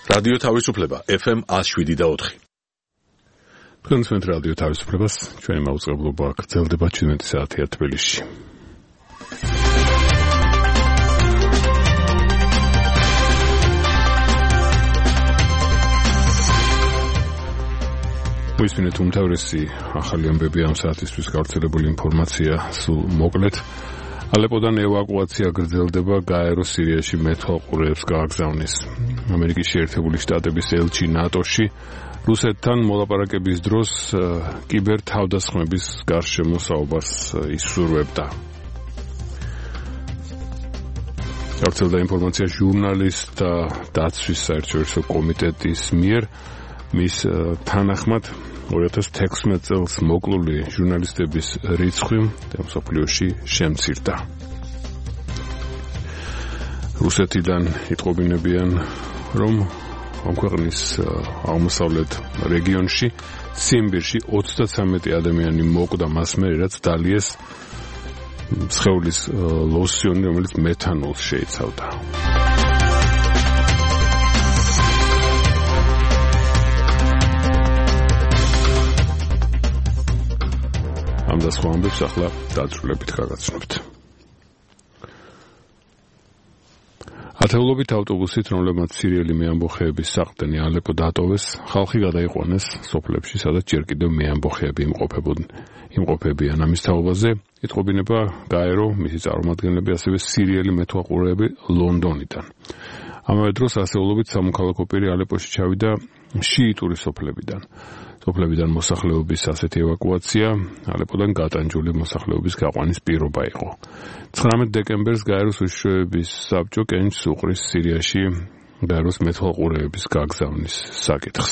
რადიო თავისუფლება FM 107.4. თქვენ რადიო თავისუფლებას ჩვენი მაუწყებლობა გრძელდება 17 საათია თბილისში. მოისმინეთ უმთავრესი ახალი ამბები ამ საათისთვის გავრცელებული ინფორმაცია სულ მოკლედ. ალეპოდან ევაკუაცია გრძელდება, გაერო სირიაში მეთვალყურეებს გააგზავნის. ამერიკის შეერთებული შტატების ელჩი ნატოში რუსეთთან მოლაპარაკების დროს კიბერთავდასხმების გარშემო საუბარს ისურვებდა. გავრცელდა ინფორმაცია ჟურნალისტთა დაცვის საერთაშორისო კომიტეტის მიერ მის თანახმად 2016 წელს მოკლული ჟურნალისტების რიცხვი მსოფლიოში შემცირდა. რუსეთიდან იტყობინებიან, რომ ამ ქვეყნის აღმოსავლეთ რეგიონში ციმბირში 33 ადამიანი მოკვდა მას მერე, რაც დალიეს სხეულის ლოსიონი, რომელიც მეთანოლს შეიცავდა. ამ და სხვა ამბებს ახლა დაწვრილებით გაგაცნობთ. ათეულობით ავტობუსით, რომლებმაც სირიელი მეამბოხეების საყრდენი ალეპო დატოვეს, ხალხი გადაიყვანეს სოფლებში, სადაც ჯერ კიდევ მეამბოხეები იმყოფებიან. ამის თაობაზე იტყობინება გაერო, მისი წარმომადგენლები, ასევე სირიელი მეთვალყურეები ლონდონიდან. ამავე დროს ასეულობით სამოქალაქო პირი ალეპოში ჩავიდა შიიტური სოფლებიდან. სოფლებიდან მოსახლეობის ასეთი ევაკუაცია ალეპოდან გატანჯული მოსახლეობის გაყვანის პირობა იყო. 19 დეკემბერს გაეროს უშიშროების საბჭო კენჭს უყრის სირიაში გაეროს მეთვალყურეების გაგზავნის საკითხს.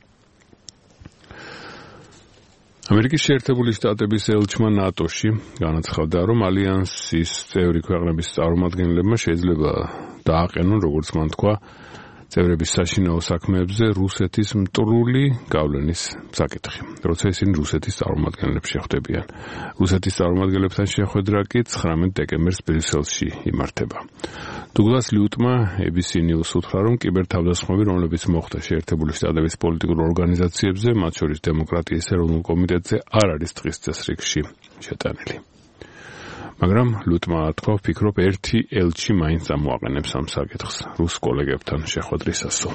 ამერიკის შეერთებული შტატების ელჩმა ნატოში განაცხადა, რომ ალიანსის წევრი ქვეყნების წარმომადგენლებმა შეიძლება დააყენონ, როგორც მან თქვა, წევრების საშინაო საქმეებზე რუსეთის მტრული გავლენის საკითხი, როცა ისინი რუსეთის წარმომადგენლებს შეხვდებიან. რუსეთის წარმომადგენლებთან შეხვედრა კი 19 დეკემბერს ბრიუსელში იმართება. დუგლას ლიუტმა ABC News უთხრა, რომ კიბერთავდასხმები, რომლებიც მოხდა შეერთებული შტატების პოლიტიკურ ორგანიზაციებზე, მათ შორის დემოკრატიის ეროვნულ კომიტეტზე, არ არის დღის წესრიგში შეტანილი. მაგრამ ლუტმა თქვა, ვფიქრობ, ერთი ელჩი მაინც ამოაყენებს ამ საკითხს რუს კოლეგებთან შეხვედრისასო.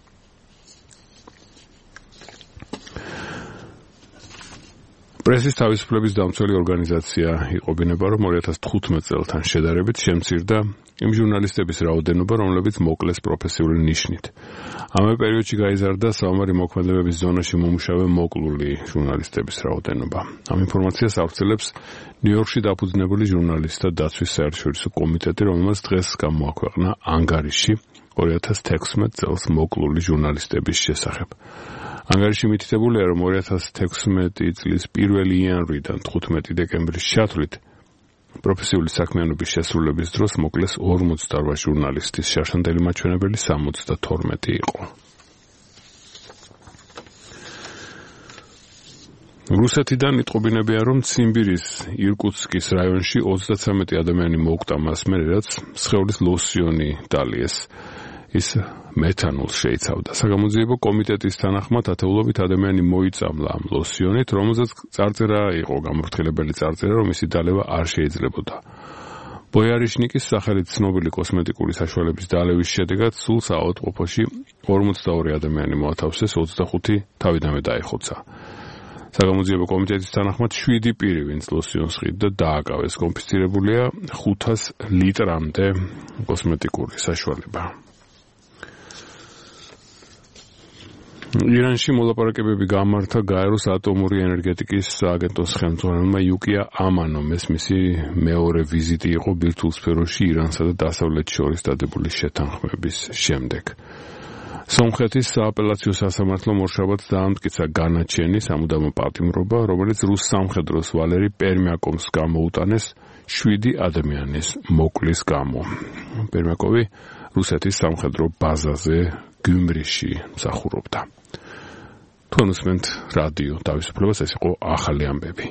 პრესის თავისუფლების დამცველი ორგანიზაცია იყობინება, რომ 2015 წელთან შედარებით შემცირდა იმ ჟურნალისტების რაოდენობა, რომლებიც მოკლეს პროფესიული ნიშნით. ამავე პერიოდში გაიზარდა საომარი მოქმედებების ზონაში მომუშავე მოკლული ჟურნალისტების რაოდენობა. ამ ინფორმაციას ავრცელებს ნიუ-იორკში დაფუძნებული ჟურნალისტთა დაცვის საერთაშორისო კომიტეტი, რომელმაც დღეს გამოაქვეყნა ანგარიში 2016 წელს მოკლული ჟურნალისტების შესახებ. ანგარიში მითითებულია, რომ 2016 წლის 1 იანვრიდან 15 დეკემბრის ჩათვლით პროფესიული საქმიანობის შესრულების დროს მოკლეს 48 ჟურნალისტის, შარშანდელი მაჩვენებელი 72 იყო. რუსეთიდან იტყობინებია, რომ ციმბირის ირკუტსკის რაიონში 33 ადამიანი მოკვდა მას მერე, რაც სხეულის ლოსიონი დალიეს. ის მეთანოლს შეიცავდა. საგამოძიებო კომიტეტის თანახმად ათეულობით ადამიანი მოიწამლა ამ ლოსიონით, რომელზეც წარწერა იყო, გამორთქილებელი წარწერა, რომ მისი დალევა არ შეიძლებოდა. ბოიარიშნიკის სახელით ცნობილი კოსმეტიკური საშუალების დალევის შედეგად სულ საავადმყოფოში 42 ადამიანი მოათავსეს, 25 თავიდანვე დაიხოცა. საგამოძიებო კომიტეტის თანახმად 7 პირი, ვინც ლოსიონს ხიდდა, დააკავეს. კონფისკირებულია 500 ლიტრამდე კოსმეტიკური საშუალება. ირანში მოლაპარაკებები გამართა გაეროს ატომური ენერგეტიკის სააგენტოს ხელმძღვანელმა იუკია ამანომ. ეს მისი მეორე ვიზიტი იყო ბირთვულ სფეროში ირანსა და დასავლეთს შორის დადებული შეთანხმების შემდეგ. სომხეთის სააპელაციო სასამართლომ ორშაბათს დაამტკიცა განაჩენი სამუდამო პატიმრობა, რომელიც რუს სამხედროს ვალერი პერმიაკოვს გამოუტანეს 7 ადამიანის მოკლის გამო. პერმიაკოვი რუსეთის სამხედრო ბაზაზე გიუმრიში მსახურობდა. თქვენ უსმენთ რადიო თავისუფლებას, ეს იყო ახალი ამბები.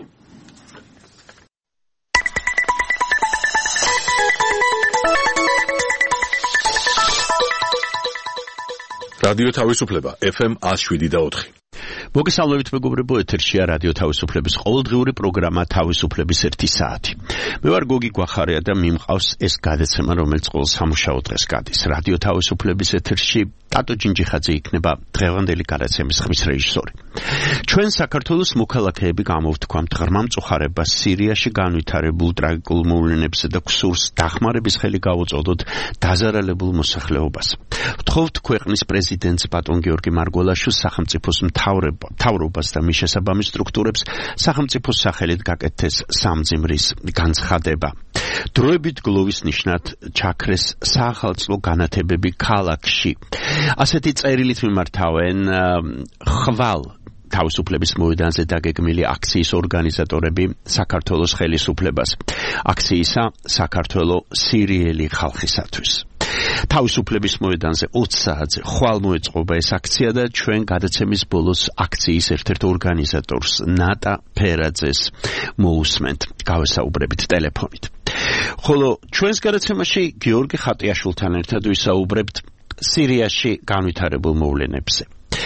რადიო თავისუფლება FM 107.4. მოგესალმებით მეგობრებო, ეთერშია რადიო თავისუფლების ყოველდღიური პროგრამა თავისუფლების 1 საათი. მე ვარ გოგი გვახარია და მიმყავს ეს გადაცემა, რომელიც ყოველ სამუშაო დღეს გადის. რადიო თავისუფლების ეთერში ტატო ჯინჯიხაძე იქნება დღევანდელი გადაცემის ხმის რეჟისორი. ჩვენ საქართველოს მოქალაქეები გამოვთქვამთ ღრმა მწუხარებას სირიაში განვითარებულ ტრაგიკულ მოვლენებზე და გსურს დახმარების ხელი გავუწოდოთ დაზარალებულ მოსახლეობას. ვთხოვთ ქვეყნის პრეზიდენტს ბატონ გიორგი მარგველაშვილს, სახელმწიფოს მთავრობას და მის შესაბამის სტრუქტურებს სახელმწიფოს სახელით გაკეთდეს სამძიმრის განცხადება. დროებით გლოვის ნიშნად ჩაქრეს საახალწლო განათებები ქალაქში. ასეთი წერილით მიმართავენ ხვალ თავისუფლების მოედანზე დაგეგმილი აქციის ორგანიზატორები საქართველოს ხელისუფლებას. აქციისა საქართველო სირიელი ხალხისათვის. თავისუფლების მოედანზე 20 საათზე ხვალ მოეწყობა ეს აქცია და ჩვენ გადაცემის ბოლოს აქციის ერთ-ერთ ორგანიზატორს ნატა ფერაძეს მოусმენთ. გავესაუბრებით ტელეფონით. ხოლო ჩვენს გადაცემაში გიორგი ხატიაშვილთან ერთად ვისაუბრებთ სირიაში განვითარებულ მოვლენებზე.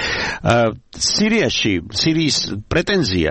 სირიის პრეტენზია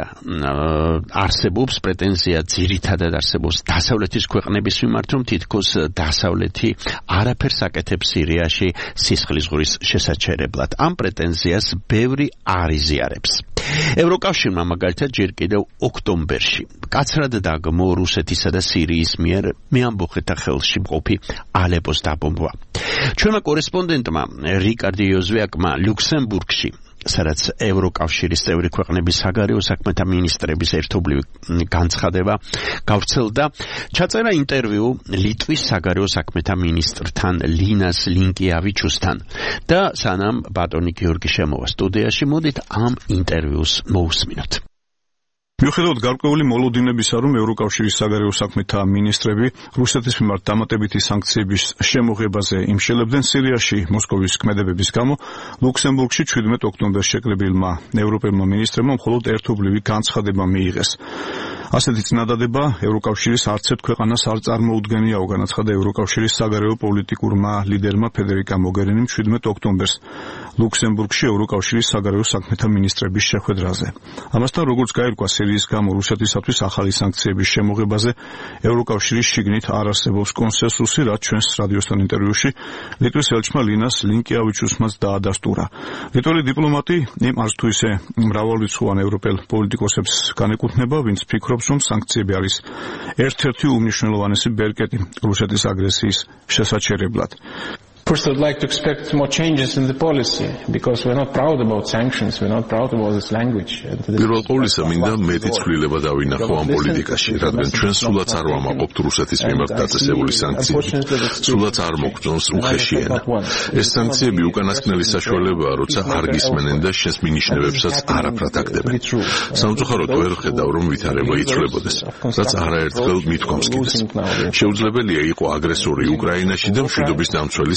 არსებობს, პრეტენზია ძირითადად არსებობს დასავლეთის ქვეყნების მიმართ, რომ თითქოს დასავლეთი არაფერს აკეთებს სირიაში სისხლის ზღვრის შესაჩერებლად. ამ პრეტენზიას ბევრი არ იზიარებს. ევროკავშირმა მაგალითად ჯერ კიდევ ოქტომბერში კაცრად დაგმო რუსეთისა და სირიის მიერ მეამბოხეთა ხელში მყოფი ალეპოს დაბომბვა. ჩვენმა კორესპონდენტმა რიკარდი იოზვიაკმა ლუქსემბურგში, სადაც ევროკავშირის წევრი ქვეყნების საგარეო საქმეთა მინისტრების ერთობლივი განცხადება გავრცელდა, ჩაწერა ინტერვიუ ლიტვის საგარეო საქმეთა მინისტრთან ლინას ლინკიავიჩუსთან და სანამ ბატონი გიორგი შემოვა სტუდიაში, მოდით ამ ინტერვიუს მოусმინოთ. მიუხედავად გარკვეული მოლოდინებისა, რომ ევროკავშირის საგარეო საქმეთა მინისტრები რუსეთის მიმართ დამატებითი სანქციების შემოღებაზე იმშელებდნენ სირიაში მოსკოვის ქმედებების გამო, ლუქსემბურგში 17 ოქტომბერს შეკრებილმა ევროპელმა მინისტრებმა მხოლოდ ერთობლივი განცხადება მიიღეს. ასეთი წინადადება ევროკავშირის არც ერთ ქვეყანას არ წარმოუდგენიაო, განაცხადა ევროკავშირის საგარეო პოლიტიკურმა ლიდერმა ფედერიკა მოგერინიმ 17 ოქტომბერს ლუქსემბურგში ევროკავშირის საგარეო საქმეთა მინისტრების შეხვედრაზე. ამასთან, როგორც გაირკვა, სირიის გამო რუსეთისათვის ახალი სანქციების შემოღებაზე ევროკავშირის შიგნით არ არსებობს კონსენსუსი, რაც ჩვენს რადიოსთან ინტერვიუში ლიტვის ელჩმა ლინას ლინკიავიჩუსმაც დაადასტურა. ლიტველი დიპლომატი იმ არც თუ ისე მრავალრიცხოვან ევროპელ პოლიტიკოსებს განეკუთვნება, ვინც ფიქრობს, რომ სანქციები არის ერთ-ერთი უმნიშვნელოვანესი ბერკეტი რუსეთის აგრესიის შესაჩერებლად. First, I'd like to expect more changes in the policy because we're not proud about sanctions, we're not proud about this language. პირველ ყოვლისა მინდა მეტი ცვლილება დავინახო ამ პოლიტიკაში, რადგან ჩვენ სულაც არ ვამაყობთ რუსეთის მიმართ დაწესებული სანქციები. სულაც არ მოგწონს უხეში ენა. ეს სანქციები უკანასკნელი საშუალებაა, როცა არ გისმენენ და შენს მინიშნებებსაც არაფრად აგდებენ. სამწუხაროდ ვერ ვხედავ, რომ ვითარება იცვლებოდეს, რაც არაერთხელ მithქვამს კიდეც. შეუძლებელია იყო აგრესორი უკრაინაში და მშვიდობის დამცველი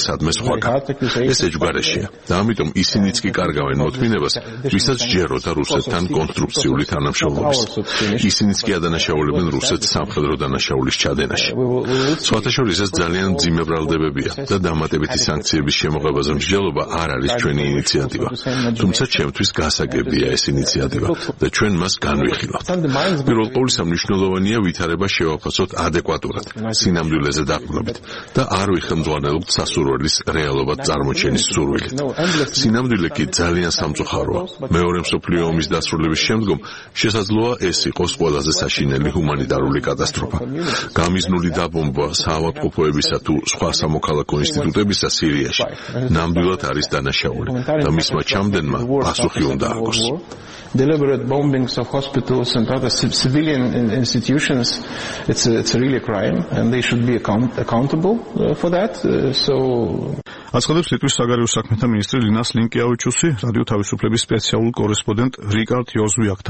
ეს ეჯგარეშია და ამიტომ ისინიც კი კარგავენ მოთმინებას, ვისაც ჯეროდა რუსეთთან კონსტრუქციული თანამშრომლობის. ისინიც კი ადანაშაულებენ რუსეთს სამხედრო დანაშაულის ჩადენაში. სხვათა შორის ეს ძალიან მძიმე ბრალდებებია და დამატებითი სანქციების შემოღებაზე მსჯელობა არ არის ჩვენი ინიციატივა. თუმცა ჩემთვის გასაგებია ეს ინიციატივა და ჩვენ მას განვიხილავთ. პირველ ყოვლისა მნიშვნელოვანია ვითარება შევაფასოთ ადეკვატურად, სინამდვილეზე დაყრდნობით და არ ვიხელმძღვანელობთ სასურველი რეალობად წარმოჩენის სურვილით. სინამდვილე კი ძალიან სამწუხაროა. მეორე მსოფლიო ომის დასრულების შემდგომ შესაძლოა ეს იყოს ყველაზე საშინელი ჰუმანიტარული კატასტროფა. გამიზნული დაბომბვა საავადმყოფოებისა თუ სხვა სამოქალაქო ინსტიტუტებისა სირიაში ნამდვილად არის დანაშაული და მისმა ჩამდენმა პასუხი უნდა აქვს. Deliberate bombings of hospitals and other civilian institutions, it's really a crime and they should be accountable for that. აცხადებს ლიტვის საგარეო საქმეთა მინისტრი ლინას ლინკიავიჩუსი რადიო თავისუფლების სპეციალურ კორესპონდენტ რიკარდ იოზვიაკთან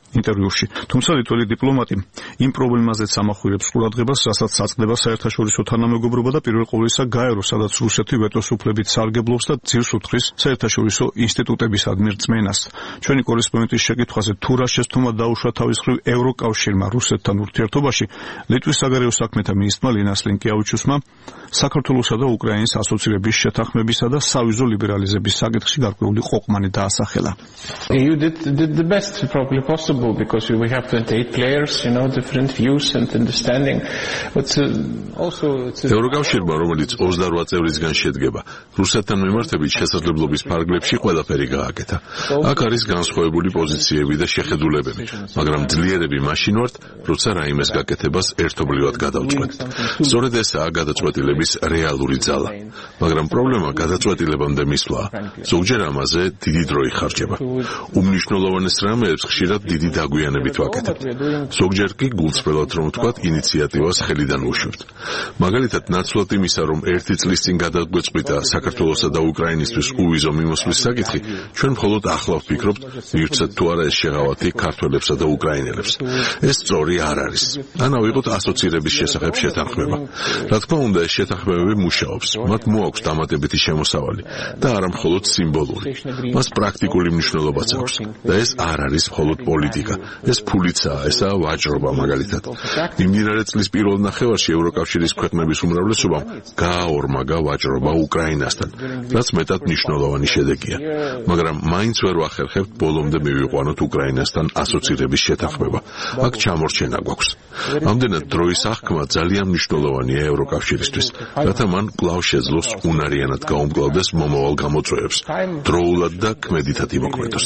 ინტერვიუში. თუმცა ლიტველი დიპლომატი იმ პრობლემაზეც ამახვილებს ყურადღებას, რასაც საწყდება საერთაშორისო თანამეგობრობა და პირველ ყოვლისა გაერო, სადაც რუსეთი ვეტოს უფლებით სარგებლობს და ძირს უთხრის საერთაშორისო ინსტიტუტებისადმი რწმენას. ჩვენი კორესპონდენტის შეკითხვაზე თუ რა შეცდომა დაუშვა თავის მხრივ ევროკავშირმა რუსეთთან ურთიერთობაში, ლიტვის საგარეო საქმეთა მინისტრმა ლინას ლინკეავიჩუსმა საქართველოსა და უკრაინის ასოცირების შეთანხმებისა და სავიზო ლიბერალიზების საკითხში გარკვეული ყოყმანი დაასახელა. You did the best probably possible because we have 28 players, different views and understanding. But also ევროკავშირმა, რომელიც 28 წევრისგან შედგება, რუსეთთან მიმართებით შესაძლებლობის ფარგლებში ყველაფერი გააკეთა. აქ არის განსხვავებული პოზიციები და შეხედულებები, მაგრამ ძლიერები მაშინ ვართ, როცა რაიმეს გაკეთებას ერთობლივად გადავწყვეტთ. სწორედ ესაა გადაწყვეტილების რეალური ძალა. მაგრამ პრობლემა გადაწყვეტილებამდე მისვლა. ზოგჯერ ამაზე დიდი დრო იხარჯება. უმნიშვნელოვანეს რამეებს ხშირად დიდი დაგვიანებით ვაკეთებთ. ზოგჯერ კი გულწრფელად რომ ვთქვათ, ინიციატივას ხელიდან ვუშვებთ. მაგალითად, ნაცვლად იმისა, რომ 1 წლის წინ გადაგვეწყვიტა საქართველოსა და უკრაინისთვის უვიზო მიმოსვლის საკითხი, ჩვენ მხოლოდ ახლა ვფიქრობთ, მივცეთ თუ არა ეს შეღავათი ქართველებსა და უკრაინელებს. ეს სწორი არ არის. ან ავიღოთ ასოცირების შესახებ შეთანხმება. რა თქმა უნდა, ეს შეთანხმებები მუშაობს. მათ მოაქვს დამატებითი შემოსავალი და არა მხოლოდ სიმბოლური. მას პრაქტიკული მნიშვნელობაც აქვს და ეს არ არის მხოლოდ პოლიტიკა. ეს ფულიცაა, ესაა ვაჭრობა მაგალითად. მიმდინარე წლის პირველ ნახევარში ევროკავშირის ქვეყნების უმრავლესობამ გააორმაგა ვაჭრობა უკრაინასთან, რაც მეტად მნიშვნელოვანი შედეგია. მაგრამ მაინც ვერ ვახერხებთ ბოლომდე მივიყვანოთ უკრაინასთან ასოცირების შეთანხმება. აქ ჩამორჩენა გვაქვს. ამდენად დროის აღქმა ძალიან მნიშვნელოვანია ევროკავშირისთვის, რათა მან კვლავ შეძლოს უნარიანად გაუმკლავდეს მომავალ გამოწვევებს, დროულად და ქმედითად იმოქმედოს.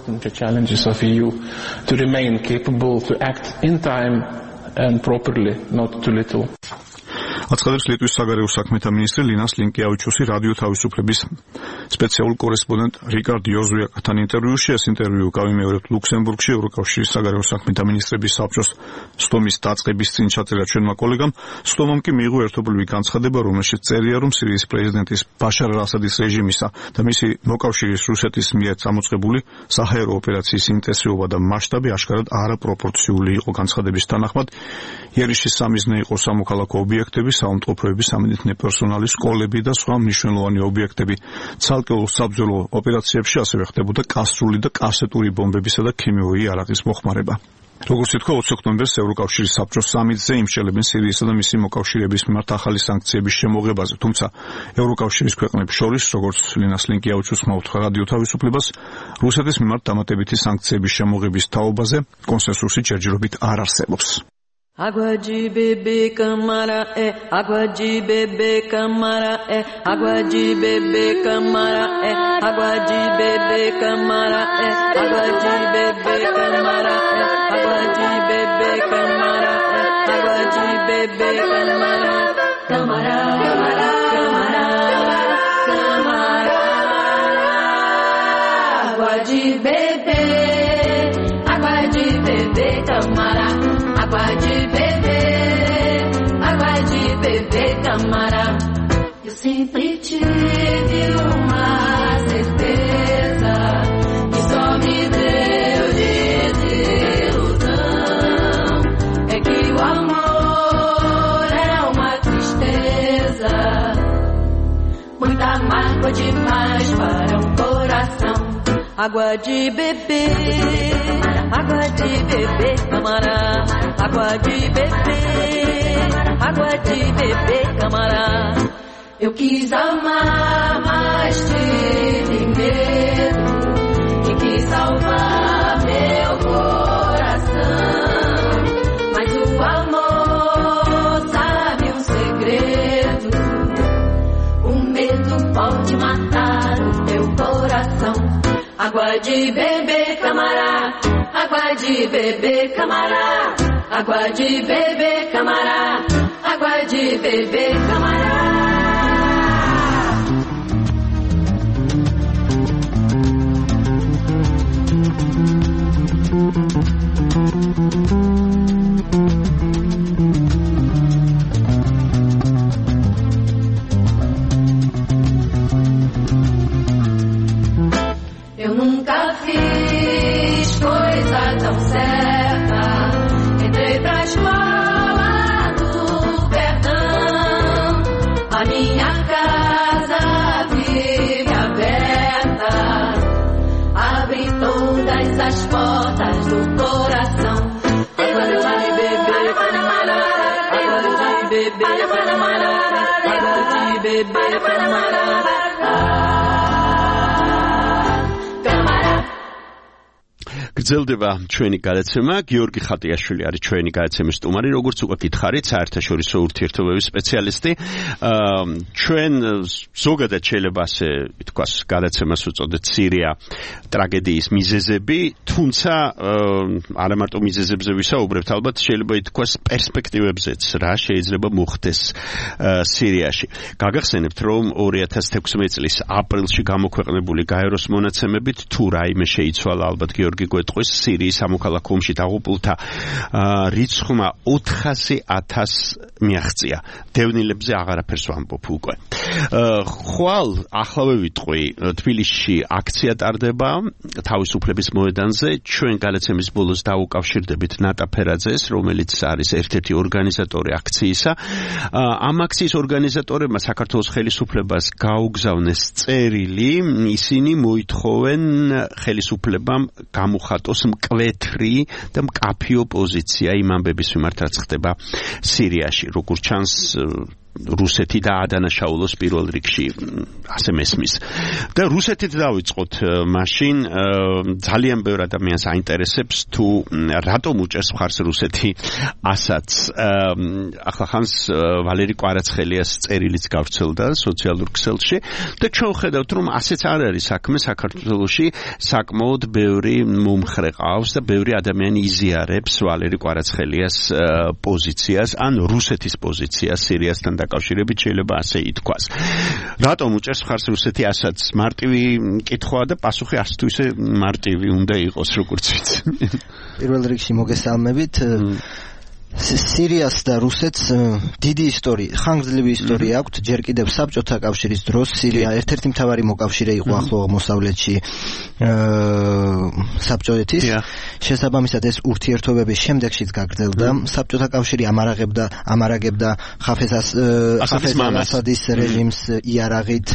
To remain capable to act in time and properly, not too little. აცხადებს ლიტვის საგარეო საქმეთა მინისტრი ლინას ლინკეავიჩუსი რადიო თავისუფლების სპეციალურ კორესპონდენტ რიკარდ იოზუაკთან ინტერვიუში. ეს ინტერვიუ გავიმეორებთ ლუქსემბურგში ევროკავშირის საგარეო საქმეთა მინისტრების საბჭოს სტომის დაწყების წინ ჩაწერა ჩვენმა კოლეგამ. სტომამ კი მიიღო ერთობლივი განცხადება, რომელშიც წერია, რომ სირიის პრეზიდენტის ბაშარ ალ-ასადის რეჟიმისა და მისი მოკავშირის რუსეთის მიერ წამოწყებული საჰაერო ოპერაციის ინტენსივობა და მასშტაბი აშკარად არაპროპორციული იყო. განცხადების თანახმად, იერიშის სამიზნე იყო სამოქალაქო ობიექტები, საუნტყოფოების სამედიცინო პერსონალი, სკოლები და სხვა მნიშვნელოვანი ობიექტები. ცალკეულ საბრძოლო ოპერაციებში ასევე ხდებოდა კასრული და კასეტური ბომბებისა და ქიმიური იარაღის მოხმარება. როგორც ითქვა, 20 ოქტომბერს ევროკავშირის საბჭოს სამიტზე იმსჯელებენ სირიისა და მისი მოკავშირეების მიმართ ახალი სანქციების შემოღებაზე. თუმცა ევროკავშირის ქვეყნებს შორის, როგორც ლინას ლინკეავიჩუსმა უთხრა რადიო თავისუფლებას, რუსეთის მიმართ დამატებითი სანქციების შემოღების თაობაზე კონსენსუსი ჯერჯერობით არ არსებობს. Água de beber, camara é, água de beber, camara é, água de beber, camara é, água de beber, camara é, água de beber, camara é, água de beber, camara é, água de beber, camara, camara, camara, camara, camara, água de beber, água de beber, camara. Água de beber, camara. Eu sempre tive uma certeza que só me deu desilusão. É que o amor é uma tristeza, muita mágoa demais para um coração. Água de beber, camara. Água de beber, camara. Eu quis amar, mas tive medo e quis salvar meu coração. Mas o amor sabe um segredo, o medo pode matar o teu coração. Água de beber, camara. Água de beber, camara. Água de beber, camara. Água de beber, camara. Eu nunca fiz coisa tão séria. bebe kamara agwaji bebe kamara გრძელდება ჩვენი გადაცემა. გიორგი ხატიაშვილი არის ჩვენი გადაცემის სტუმარი, როგორც უკვე გითხარით, საერთაშორისო ურთიერთობების სპეციალისტი. ჩვენ ზოგადად შეიძლება ასე ვთქვას, გადაცემას უწოდეთ სირია ტრაგედიის მიზეზები, თუმცა არა მარტო მიზეზებზე ვისაუბრებთ, ალბათ შეიძლება ითქვას პერსპექტივებზეც, რა შეიძლება მოხდეს სირიაში. გაგახსენებთ, რომ 2016 წლის აპრილში გამოქვეყნებული გაეროს მონაცემებით თუ რაიმე შეიცვალა, ალბათ გიორგი გვეტყვის, სირიის სამოქალაქო ომში დაღუპულთა რიცხვმა 400,000 მიაღწია. დევნილებზე აღარაფერს ვამბობ უკვე. ხვალახლავე ვიტყვი, თბილისში აქცია ტარდება თავისუფლების მოედანზე. ჩვენ გადაცემის ბოლოს დაუკავშირდებით ნატა ფერაძეს, რომელიც არის ერთ-ერთი ორგანიზატორი აქციისა. ამ აქციის ორგანიზატორებმა საქართველოს ხელისუფლებას გაუგზავნეს წერილი, ისინი მოითხოვენ ხელისუფლებამ გამოხატოს მკვეთრი და მკაფიო პოზიცია იმ ამბების მიმართ, რაც ხდება სირიაში. როგორც ჩანს, რუსეთი და ადანაშაულოს პირველ რიგში ასე მესმის. და რუსეთით დავიწყოთ მაშინ ძალიან ბევრ ადამიანს აინტერესებს თუ რატომ უჭერს მხარს რუსეთი ასაც. ახლა ხანს ვალერი კვარაცხელიას წერილიც გავრცელდა სოციალურ ქსელში და ჩვენ ვხედავთ რომ ასეც არ არის საქმე. საქართველოში საკმაოდ ბევრი მომხრე ყავს და ბევრი ადამიანი იზიარებს ვალერი კვარაცხელიას პოზიციას ან რუსეთის პოზიციას სირიასთან დაკავშირებით, შეიძლება ასე ითქვას. რატომ უჭერს მხარს რუსეთი ასაც? მარტივი კითხვაა და პასუხი არც თუ ისე მარტივი უნდა იყოს, როგორც ვიცი. პირველ რიგში მოგესალმებით. სირიას და რუსეთს დიდი ისტორია, ხანგრძლივი ისტორია აქვთ. ჯერ კიდევ საბჭოთა კავშირის დროს სირია ერთ-ერთი მთავარი მოკავშირე იყო ახლო აღმოსავლეთში საბჭოეთის. შესაბამისად ეს ურთიერთობების შემდეგშიც გაგრძელდა. საბჭოთა კავშირი ამარაგებდა ხაფეზ ასადის რეჟიმს იარაღით,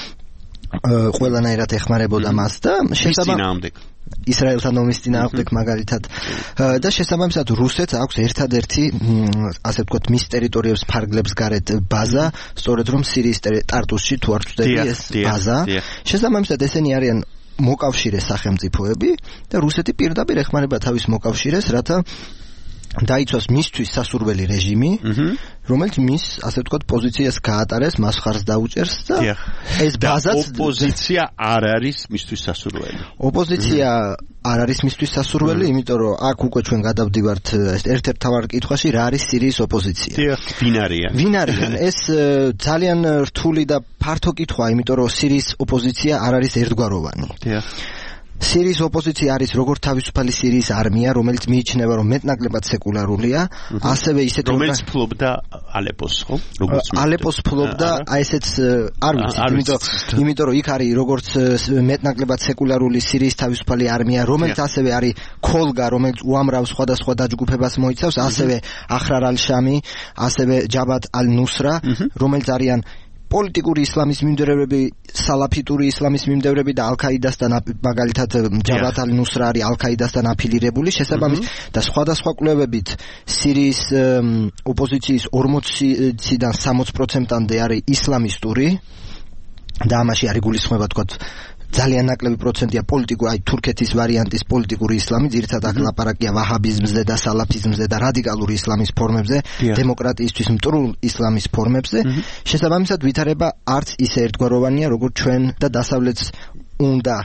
ყველანაირად ეხმარებოდა მას და შესაბამისად ისრაელთან ომის წინააღმდეგ მაგალითად და შესაბამისად რუსეთს აქვს ერთადერთი ასე ვთქვათ მის ტერიტორიებს ფარგლებს გარეთ ბაზა, სწორედ რომ სირიის ტარტუსში თუ არ ვწდები ეს ბაზა. შესაბამისად ესენი არიან მოკავშირე სახელმწიფოები და რუსეთი პირდაპირ ეხმარება თავის მოკავშირეს, რათა დაიცვას მისთვის სასურველი რეჟიმი, რომელიც მის ასე ვთქვათ პოზიციას გაატარეს, მას ხარს დაუჭერს და ეს ბაზაც ოპოზიცია არ არის მისთვის სასურველი. ოპოზიცია არ არის მისთვის სასურველი, იმიტომ რომ აქ უკვე ჩვენ გადავდივართ ერთ-ერთ თავარ კითხვაში, რა არის სირიის ოპოზიცია. ვინ არიან? ეს ძალიან რთული და ფართო კითხვაა, იმიტომ რომ სირიის ოპოზიცია არ არის ერთგვაროვანი. სირიის ოპოზიცია არის როგორც თავისუფალი სირიის არმია, რომელიც მიიჩნევა რომ მეტნაკლებად სეკულარულია, ასევე ისეთი რომელიც ფლობდა ალეპოს, ხო? ალეპოს ფლობდა, აი ესეც არ ვიცი, იმიტომ რომ იქ არის როგორც მეტნაკლებად სეკულარული სირიის თავისუფალი არმია, რომელიც ასევე არის ქოლგა, რომელიც უამრავ სხვადასხვა დაჯგუფებას მოიცავს, ასევე ახრარ ალ-შამი, ასევე ჯაბათ ალ-ნუსრა, რომელიც არიან პოლიტიკური ისლამის მიმდევრები, სალაფიტური ისლამის მიმდევრები და ალ-ქაიდასთან მაგალითად ჯაბათ ალ-ნუსრა არის ალ-ქაიდასთან აფილირებული, შესაბამისად და სხვადასხვა კვლევებით სირიის ოპოზიციის 40-დან 60%-მდე არის ისლამისტური და ამაში არის გულისხმობა თქვათ ძალიან ნაკლები პროცენტია პოლიტიკური, აი თურქეთის ვარიანტის პოლიტიკური ისლამი, ძირითადად აქ ლაპარაკია ვაჰაბიზმზე და სალაფიზმზე და რადიკალური ისლამის ფორმებზე, დემოკრატიისთვის მტრულ ისლამის ფორმებზე. შესაბამისად ვითარება არც ისე ერთგვაროვანია, როგორც ჩვენ და დასავლეთს უნდა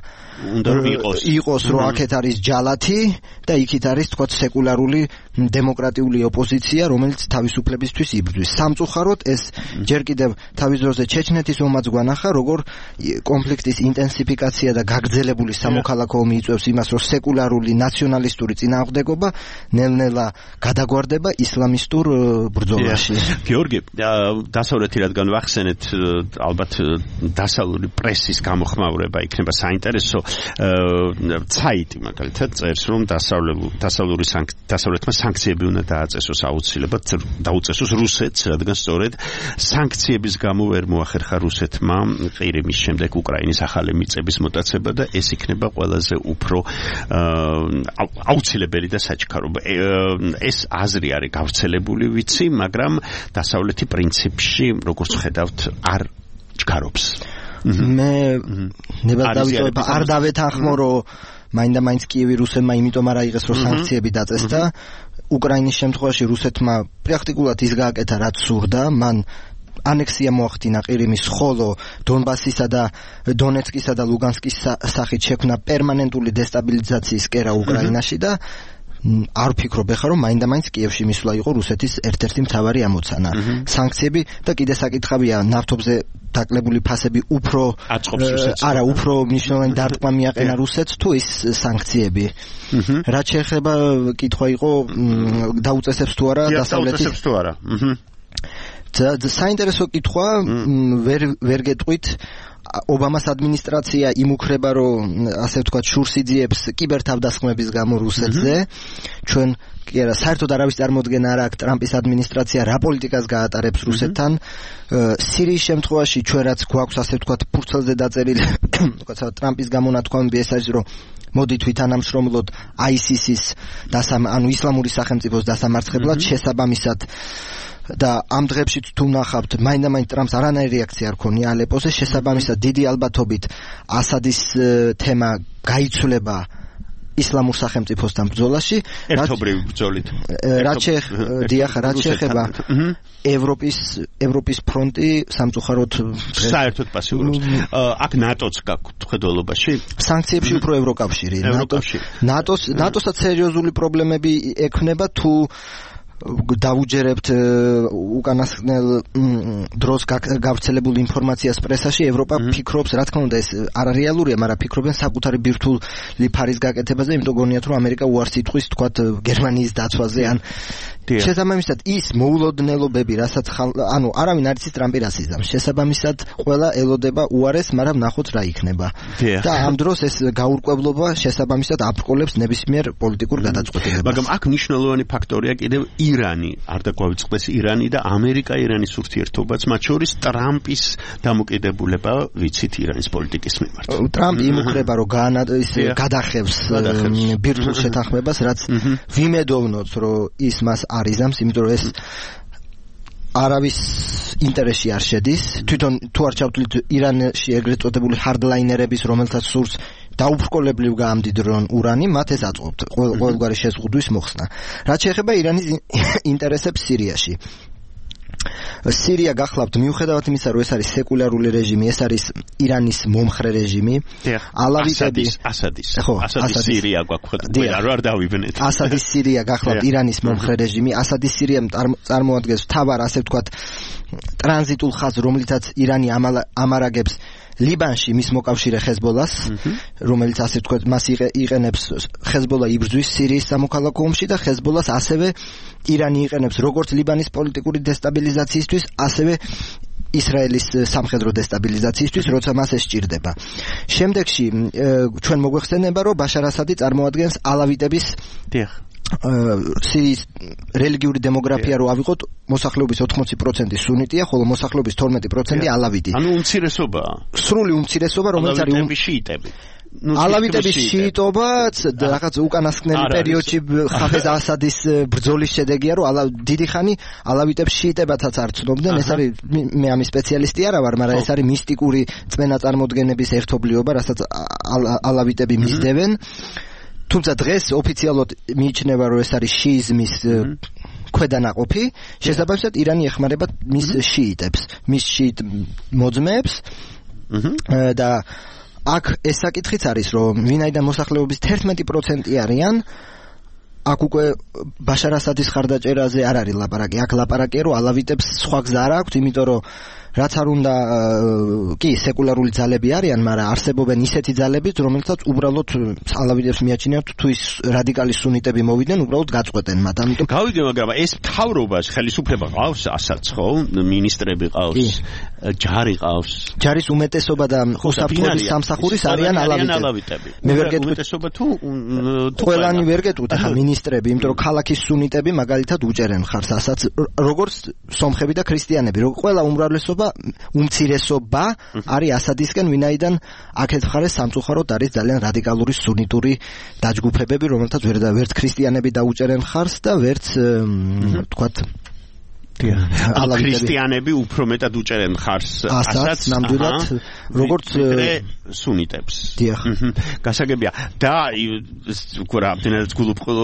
იყოს, რომ აქეთ არის ჯალათი და იქით არის თქვათ სეკულარული დემოკრატიული ოპოზიცია, რომელიც თავისუფლებისთვის იბრძვის. სამწუხაროდ ეს ჯერ კიდევ თავის დროზე ჩეჩნეთის ომაც გვანახა, როგორ კონფლიქტის ინტენსიფიკაცია და გაგრძელებული სამოქალაქო ომი იწვევს იმას, რომ სეკულარული ნაციონალისტური წინააღმდეგობა ნელ-ნელა გადაგვარდება ისლამისტურ ბრძოლაში. გიორგი, დასავლეთი რადგან ვახსენეთ, ალბათ დასავლური პრესის გამოხმაურება იქნება იქნება საინტერესო საიტი მაგალითად წერს რომ დასავლეთმა სანქციები უნდა დააწესოს აუცილებლად დაუწესოს რუსეთს, რადგან სწორედ სანქციების გამო ვერ მოახერხა რუსეთმა ყირიმის შემდეგ უკრაინის ახალი მიწების მოტაცება და ეს იქნება ყველაზე უფრო აუცილებელი და საჩქარო. ეს აზრი არის გავრცელებული ვიცი, მაგრამ დასავლეთი პრინციპში როგორც ხედავთ არ ჩქარობს. მე ნებადავით არ დავეთანხმო რომ მაინდა-მაინც კიევი რუსებმა იმიტომ არ აიღეს რომ სანქციები დაწესდა. უკრაინის შემთხვევაში რუსეთმა პრაქტიკულად ის გააკეთა რაც სურდა, მან ანექსია მოახდინა ყირიმის, ხოლო დონბასისა და დონეცკისა და ლუგანსკის სახით შექმნა პერმანენტული დესტაბილიზაციის კერა უკრაინაში და არ ვფიქრობ ახლა რომ მაინდა-მაინც კიევში მისვლა იყო რუსეთის ერთ-ერთი მთავარი ამოცანა. სანქციები და კიდე საკითხავია ნავთობზე დაკლებული ფასები უფრო არა უფრო მნიშვნელოვანი დარტყმა მიაყენა რუსეთს თუ ის სანქციები. რაც შეეხება კითხვა იყო დაუწესებს თუ არა დასავლეთის თუ არა. საინტერესო კითხვა ვერ გეტყვით. ობამას ადმინისტრაცია იმუქრება რომ ასე ვთქვათ შურს იძიებს კიბერთავდასხმების გამო რუსეთზე. ჩვენ კი არა საერთოდ არავის წარმოდგენა არ აქვს ტრამპის ადმინისტრაცია რა პოლიტიკას გაატარებს რუსეთთან. სირიის შემთხვევაში ჩვენ რაც გვაქვს ასე ვთქვათ ფურცელზე დაწერილი ტრამპის გამონათქვამები ეს არის რომ მოდით ვითანამშრომლოთ ISIS-ის ანუ ისლამური სახელმწიფოს დასამარცხებლად შესაბამისად და ამ დღეებში თუ ნახავთ მაინდა-მაინც ტრამპს არანაირი რეაქცია არ ქონია ალეპოზე შესაბამისად დიდი ალბათობით ასადის თემა გაიცვლება ისლამურ სახელმწიფოსთან ბრძოლაში ერთობრივი ბრძოლით რაც შეეხება ევროპის ფრონტი სამწუხაროდ საერთოდ პასიურობს. აქ ნატოც გაქვთ ხედველობაში სანქციებში უფრო ევროკავშირი ნატოსაც სერიოზული პრობლემები ექნება თუ დავუჯერებთ უკანასკნელ დროს გავრცელებულ ინფორმაციას პრესაში ევროპა ფიქრობს რა თქმა უნდა ეს არარეალურია მაგრამ ფიქრობენ საკუთარი ბირთვული ფარის გაკეთებაზე იმიტომ გონიათ რომ ამერიკა უარს იტყვის თქვათ გერმანიის დაცვაზე ან შესაბამისად ის მოულოდნელობები რასაც ანუ არავინ არ იცის ტრამპი რას იზამს შესაბამისად ყველა ელოდება უარეს მაგრამ ნახოთ რა იქნება და ამ დროს ეს გაურკვევლობა შესაბამისად აპრკოლებს ნებისმიერ პოლიტიკურ გადაწყვეტილებას მაგრამ აქ მნიშვნელოვანი ფაქტორია კიდევ ირანი არ დაგვავიწყდეს ირანი და ამერიკა-ირანის ურთიერთობაც მათ შორის ტრამპის დამოკიდებულება ვიცით ირანის პოლიტიკის მიმართ ტრამპი იმუქრება რომ გადახევს ბირთვულ შეთანხმებას რაც ვიმედოვნოთ რომ ის მას არიზამს იმიტომ რომ ეს არავის ინტერესში არ შედის თვითონ თუ არ ჩავთვლით ირანში ეგრეთ წოდებული ჰარდლაინერების რომელთაც სურს დაუბრკოლებრივ გაამდიდრონ ურანი მათ ეს აწყობთ ყოველგვარი შეზღუდვის მოხსნა რაც შეეხება ირანის ინტერესებს სირიაში სირია გახლავთ მიუხედავად იმისა რომ ეს არის სეკულარული რეჟიმი ეს არის ირანის მომხრე რეჟიმი ასადის სირია გვაქვს არ დავიბნეთ ასადის სირია გახლავთ ირანის მომხრე რეჟიმი ასადის სირია წარმოადგენს თავარ ასე ვთქვათ ტრანზიტულ ხაზს რომლითაც ირანი ამარაგებს ლიბანში მის მოკავშირე ხეზბოლას რომელიც ასე ვთქვათ მას იყენებს ხეზბოლა იბრძვის სირიის სამოქალაქო ომში და ხეზბოლას ასევე ირანი იყენებს როგორც ლიბანის პოლიტიკური დესტაბილიზაციისთვის ასევე ისრაელის სამხედრო დესტაბილიზაციისთვის როცა მას ეს სჭირდება შემდეგში ჩვენ მოგვეხსენება რომ ბაშარ ასადი წარმოადგენს ალავიტების სირიის რელიგიური დემოგრაფია რო ავიღოთ მოსახლეობის 80% სუნიტია, ხოლო მოსახლეობის 12% ალავიტი. ანუ უმცირესობაა. სრული უმცირესობა, რომელიც არის შიიტები. ალავიტების შიიტობაც რაღაც უკანასკნელი პერიოდში ხაფეზ ასადის ბრძოლის შედეგია, რომ დიდი ხანი ალავიტებს შიიტებათაც არ ცნობდნენ. ეს არის მე ამის სპეციალისტი არა ვარ, მაგრამ ეს არის მისტიკური წმენა წარმოდგენების ერთობლიობა, რასაც ალავიტები მისდევენ. თუმცა დღეს ოფიციალურად მიიჩნევა რომ ეს არის შიიზმის ქვედანაყოფი შესაბამისად ირანი ეხმარება მის შიიტებს მის შიიტ მოძმეებს და აქ ეს საკითხიც არის რომ ვინაიდან მოსახლეობის 11% არიან აქ უკვე ბაშარ ასადის ხარდაჭერაზე არ არის ლაპარაკი აქ ლაპარაკია რომ ალავიტებს სხვა გზა არ აქვთ იმიტომ რომ რაც არ უნდა კი სეკულარული ძალები არიან, მაგრამ არსებობენ ისეთი ძალებიც, რომელთაც უბრალოდ ალავიტებს მიაჩნიათ თუ ის რადიკალი სუნიტები მოვიდნენ, უბრალოდ გაწყვეტენ მათ. ამიტომ გავიგე, მაგრამ ეს მთავრობას ხელისუფლება ყავს, ასაც ხო, მინისტრები ყავს, ჯარი ყავს. ჯარის უმეტესობა და უსაფრთხოების სამსახურის არიან ალავიტები. მე ვერ გეტყვით უმეტესობა თუ ყველანი ვერ გეტყვით ახლა მინისტრები, იმიტომ რომ ქალაქის სუნიტები მაგალითად უჭერენ ხარს ასაც როგორც სომხები და ქრისტიანები, ყველა უმრავლესობა უმცირესობა არის ასადისკენ, ვინაიდან აქეთ მხარეს სამწუხაროდ არის ძალიან რადიკალური სუნიტური დაჯგუფებები, რომელთაც ვერც ქრისტიანები დაუჭერენ ხარს და ვერც თქვათ ქრისტიანები უფრო მეტად უჭერენ ხარს ასაც ნამდვილად როგორც სუნიტებს. გასაგებია და გურაბინერს გულუყოლო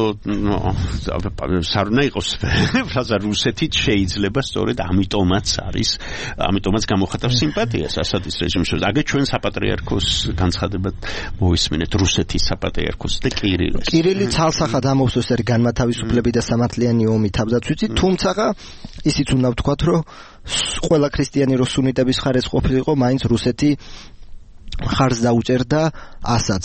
სარუნა იყოს ფრაზა რუსეთით შეიძლება სწორედ ამიტომაც გამოხატავს სიმპათიას ასადის რეჟიმს. აგე ჩვენ საპატრიარქოს განცხადებად მოვისმინეთ რუსეთის საპატრიარქოს და კირილი ცალსახად ამოვსოს ეს განმათავისუფლები და სამართლიანი ომი თავდაცვითი, თუმცა ისიც უნდა ვთქვათ, რომ ყველა ქრისტიანი რო სუნიტების ხარეს ყოფილიყო, მაინც რუსეთი ხარს დაუჭერდა ასაც.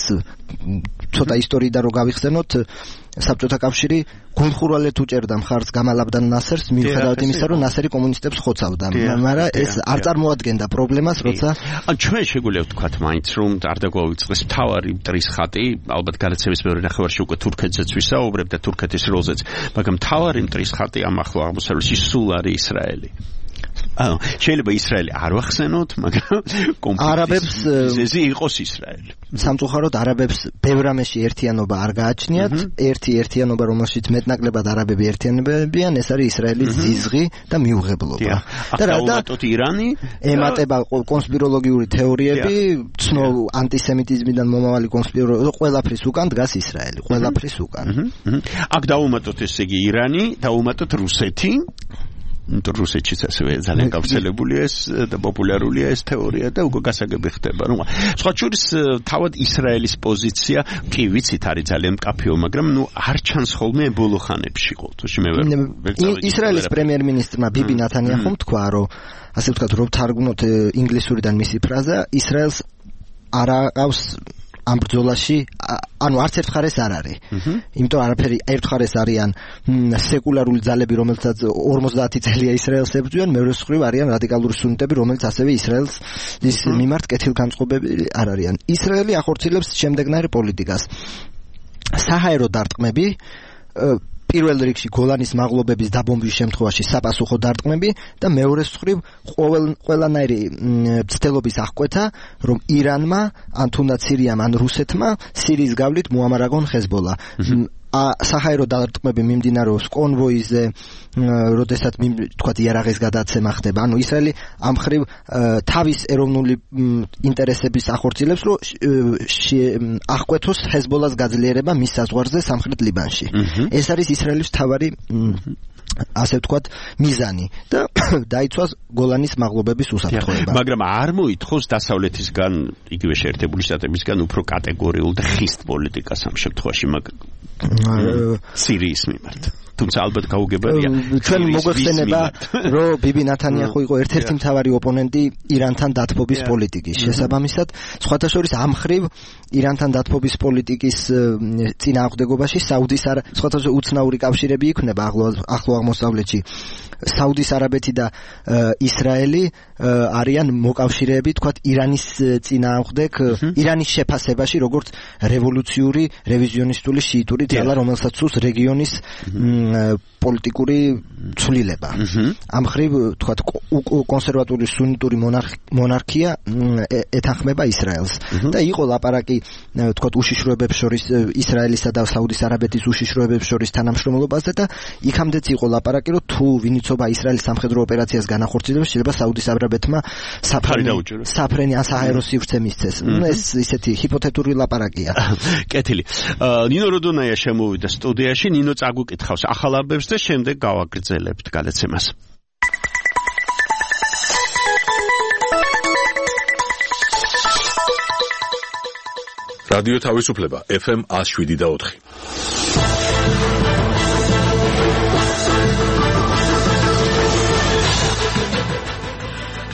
ცოტა ისტორიიდან რო გავიხსენოთ, საბჭოთა კავშირი გულხურვალეთ უჭერდა მხარს გამალ აბდელ ნასერს, მიუხედავად იმისა, რომ ნასერი კომუნისტებს ხოცავდა, მაგრამ ეს არ წარმოადგენდა პრობლემას, როცა ჩვენ შეგვიძლია ვთქვათ მაინც, რომ არ დაგვაუწყდეს მთავარი მტრის ხატი, ალბათ გადაცემის მეორე ნახევარში უკვე თურქეთზეც ვისაუბრებ და თურქეთის როლზეც, მაგრამ მთავარი მტრის ხატი ამ ახლო აღმოსავლეთში სულ არის ისრაელი. შეიძლება ისრაელი არ ვახსენოთ, მაგრამ არაბებს ეს იყოს ისრაელი. სამწუხაროდ არაბებს ბევრ რამეში ერთიანობა არ გააჩნიათ. ერთი ერთიანობა, რომელშიც მეტნაკლებად არაბები ერთიანებიან, ეს არის ისრაელის ზიზღი და მიუღებლობა. და რაოდენობით ირანი ემატება კონსპიროლოგიური თეორიები, ცნო ანტისემიტიზმიდან მომავალი კონსპიროლოგია, ყველაფრის უკან დგას ისრაელი, ყველაფრის უკან. აქ დაუმატოთ ესე იგი ირანი, დაუმატოთ რუსეთი. რუსეთშიც ასევე ძალიან გავრცელებულია ეს და პოპულარულია ეს თეორია და უკვე გასაგები ხდება. რომ სხვა შორის თავად ისრაელის პოზიცია კი ვიცით არის ძალიან მკაფიო, მაგრამ არ ჩანს ხოლმე ბოლო ხანებში ყოველთვის. ისრაელის პრემიერ-მინისტრმა ბიბი ნათანიაჰუმ თქვა, რომ ასე ვთქვათ, რომ თარგმნოთ ინგლისურიდან მისი ფრაზა, ისრაელს არ აყავს ამ ბრძოლაში, ანუ არც ერთ მხარეს არ არის. იმიტომ არაფერი ერთ მხარეს არიან სეკულარული ძალები, რომელთაც 50 წელია ისრაელს ებრძვიან, მეორე მხრივ არიან რადიკალური სუნიტები, რომელიც ასევე ისრაელს მიმართ კეთილგანწყობები არ არიან. ისრაელი ახორციელებს შემდეგნაირ პოლიტიკას. საჰაერო დარტყმები, პირველ რიგში გოლანის მაღლობების დაბომბვის შემთხვევაში საპასუხო დარტყმები და მეორე მხრივ ყველანაირი ცდილობის აღკვეთა, რომ ირანმა, ან თუნდაც სირიამ, ან რუსეთმა სირიის გავლით მოამარაგონ ჰეზბოლა. საჰაერო დარტყმები მიმდინარეობს კონვოიზე, როდესაც თქვათ იარაღის გადაცემა ხდება. ანუ ისრაელი ამ მხრივ თავის ეროვნული ინტერესების ახორციელებს, რომ აღკვეთოს ჰეზბოლას გაძლიერება მის საზღვარზე სამხრეთ ლიბანში. ეს არის ისრაელის მთავარი ასე ვთქვათ მიზანი და დაიცვას გოლანის მაღლობების უსაფრთხოება. მაგრამ არ მოითხოვს დასავლეთისგან, იგივე შეერთებული შტატებისგან უფრო კატეგორიულ და ხისტ პოლიტიკას ამ შემთხვევაში სირიის მიმართ. თუმცა ალბათ გაუგებარია ჩვენ მოგვეხსენება, რომ ბიბი ნათანიაჰუ იყო ერთ-ერთი მთავარი ოპონენტი ირანთან დათბობის პოლიტიკის. შესაბამისად, სხვათა შორის ამ მხრივ ირანთან დათბობის პოლიტიკის წინააღმდეგობაში სხვათა შორის უცნაური კავშირები იქნება ახლო აღმოსავლეთში. საუდის არაბეთი და ისრაელი არიან მოკავშირეები, თქვათ, ირანის წინააღმდეგ, ირანის შეფასებაში, როგორც რევოლუციური, რევიზიონისტული შიიტური ძალა, რომელსაც სურს რეგიონის პოლიტიკური ცვლილება. ამ მხრივ, თქვათ, კონსერვატული სუნიტური მონარქია ეთანხმება ისრაელს. და იყო ლაპარაკი, თქვათ, უშიშროებებს შორის ისრაელისა და საუდის არაბეთის უშიშროებებს შორის თანამშრომლობაზე და იქამდეც იყო ლაპარაკი, რომ თუ ვინიცობა ისრაელის სამხედრო ოპერაციას განახორციელებს, შეიძლება საუდის არაბეთმა საფრენი ან საჰაერო სივრცე მისცეს. ეს ისეთი ჰიპოთეტური ლაპარაკია. კეთილი. ნინო როდონაია შემოვიდა სტუდიაში, ნინო წაგუკითხავს ახალ ამბებს და შემდეგ გავაგრძელებთ გადაცემას. რადიო თავისუფლება FM 107.4.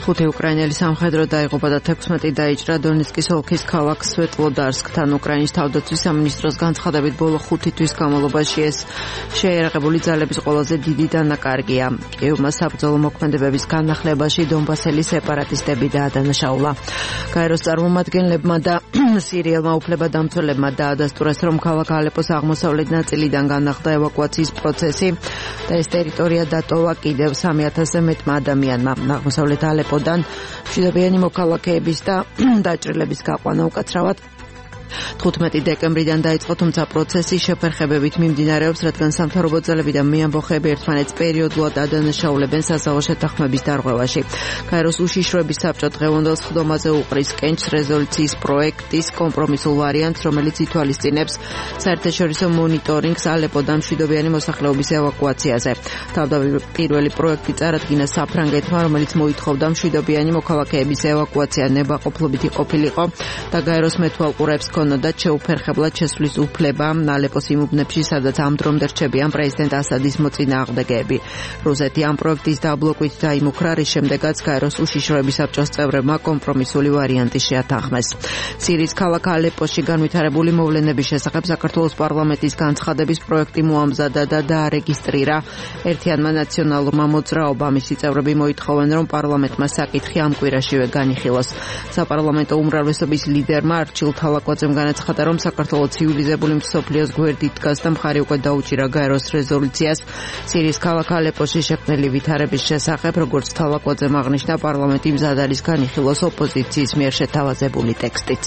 5 უკრაინელი სამხედრო დაიღუპა და 16 დაიჭრა დონეცკის ოლქის ქალაქ სვეტლოდარსკთან. უკრაინის თავდაცვის სამინისტროს განცხადებით ბოლო 5 თვის განმავლობაში ეს შეიარაღებული ძალების ყველაზე დიდი დანაკარგია. კიევმა საბრძოლო მოქმედებების განახლებაში დონბასელი სეპარატისტები დაადანაშაულა. გაეროს წარმომადგენლებმა და სირიელმა უფლებადამცველებმა დაადასტურეს, რომ ქალაქ ალეპოს აღმოსავლეთ ნაწილიდან განახლდა ევაკუაციის პროცესი და ეს ტერიტორია დატოვა კიდევ 3000-ზე მეტმა ადამიანმა. აღმოსავლეთ ალეპოდან მშვიდობიანი მოქალაქეების და დაჭრილების გაყვანა უკაცრავად 15 დეკემბრიდან დაიწყო, თუმცა პროცესი შეფერხებებით მიმდინარეობს, რადგან სამთავრობო ძალები და მეამბოხეები ერთმანეთს პერიოდულად ადანაშაულებენ საზავო შეთანხმების დარღვევაში. გაეროს უშიშროების საბჭო დღევანდელ სხდომაზე უყრის კენჭს რეზოლუციის პროექტის კომპრომისულ ვარიანტს, რომელიც ითვალისწინებს საერთაშორისო მონიტორინგს ალეპოდან მშვიდობიანი მოსახლეობის ევაკუაციაზე. თავდაპირველი პროექტი წარადგინა საფრანგეთმა, რომელიც მოითხოვდა მშვიდობიანი მოქალაქეების ევაკუაცია ნებაყოფლობითი ყოფილიყო და გაეროს მეთვალყურეებს და შეუფერხებლად შესვლის უფლება ალეპოს იმ უბნებში, სადაც ამ დრომდე რჩებიან პრეზიდენტ ასადის მოწინააღმდეგეები. რუსეთი ამ პროექტის დაბლოკვით დაიმუქრა, რის შემდეგაც გაეროს უშიშროების საბჭოს წევრებმა კომპრომისული ვარიანტი შეათანხმეს. სირიის ქალაქ ალეპოში განვითარებული მოვლენების შესახებ საქართველოს პარლამენტის განცხადების პროექტი მოამზადა და დაარეგისტრირა ერთიანმა ნაციონალურმა მოძრაობამ. მისი წევრები მოითხოვენ, რომ პარლამენტმა საკითხი ამ კვირაშივე განიხილოს. საპარლამენტო უმრავლესობის ლიდერმა არჩილ თალაკვაძემ განაცხადა, რომ საქართველოს ცივილიზებული მსოფლიოს გვერდით დგას და მხარი უკვე დაუჭირა გაეროს რეზოლუციას სირიის ქალაქ ალეპოში შექმნილი ვითარების შესახებ, როგორც თალაკვაძემ აღნიშნა, პარლამენტი მზად არის განიხილოს ოპოზიციის მიერ შეთავაზებული ტექსტიც.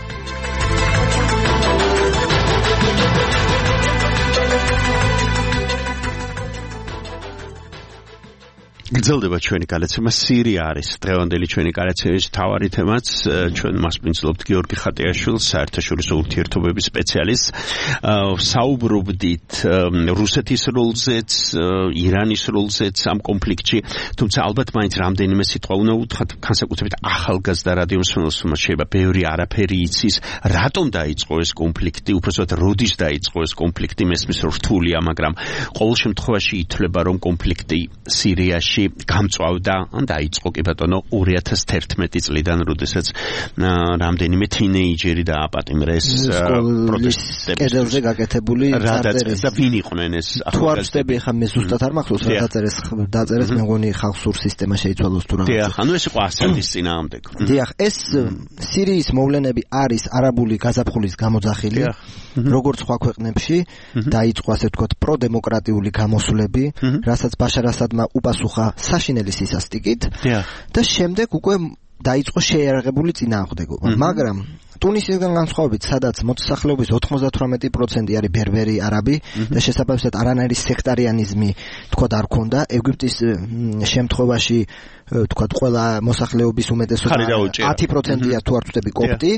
გრძელდება ჩვენი გადაცემა. სირია არის დღევანდელი ჩვენი გადაცემის მთავარი თემაც. ჩვენ მას ვინცლობთ გიორგი ხატიაშვილს, საერთაშორისო ურთიერთობების სპეციალისტს. საუბრობდით რუსეთის როლზეც, ირანის როლზეც ამ კონფლიქტში, თუმცა ალბათ მაინც რამდენიმე სიტყვა უნდა უთხრათ, განსაკუთრებით ახალგაზრდა რადიომსმენელს, შეიძლება ბევრი არაფერი იცის, რატომ დაიწყო ეს კონფლიქტი, უბრალოდ როდის დაიწყო ეს კონფლიქტი, მესმის რომ რთულია, მაგრამ ყოველ შემთხვევაში ითვლება, რომ კონფლიქტი სირიაში გამწვავდა, ან დაიწყო კი ბატონო 2011 წლიდან, როდესაც რამდენიმე თინეიჯერი დააპატიმრეს პროტესტებში. კედელზე გაკეთებული წარწერის და ვინ იყვნენ ეს ახალგაზრდები, ხა მე ზუსტად არ მახსოვს რა დაწერეს, მე მგონი ხალხურ სისტემა შეიცვალოს თუ რა. დიახ, ანუ ეს იყო ასადის წინააღმდეგ. დიახ, ეს სირიის მოვლენები არის არაბული გაზაფხულის გამოძახილი, როგორც სხვა ქვეყნებში დაიწყო, ასე ვთქვათ, პროდემოკრატიული გამოსვლები, რასაც ბაშარ ასადმა უპასუხა საშინელი სისასტიკით და შემდეგ უკვე დაიწყო შეიარაღებული წინააღმდეგობა. მაგრამ ტუნისისგან განსხვავებით, სადაც მოსახლეობის 98% არის ბერბერი არაბი და შესაბამისად არანაირი სექტარიანიზმი თქვათ არ ქონდა, ეგვიპტის შემთხვევაში თქვათ ყველა მოსახლეობის უმეტესობა 10%-ია თუ არ ვწდები კოპტი.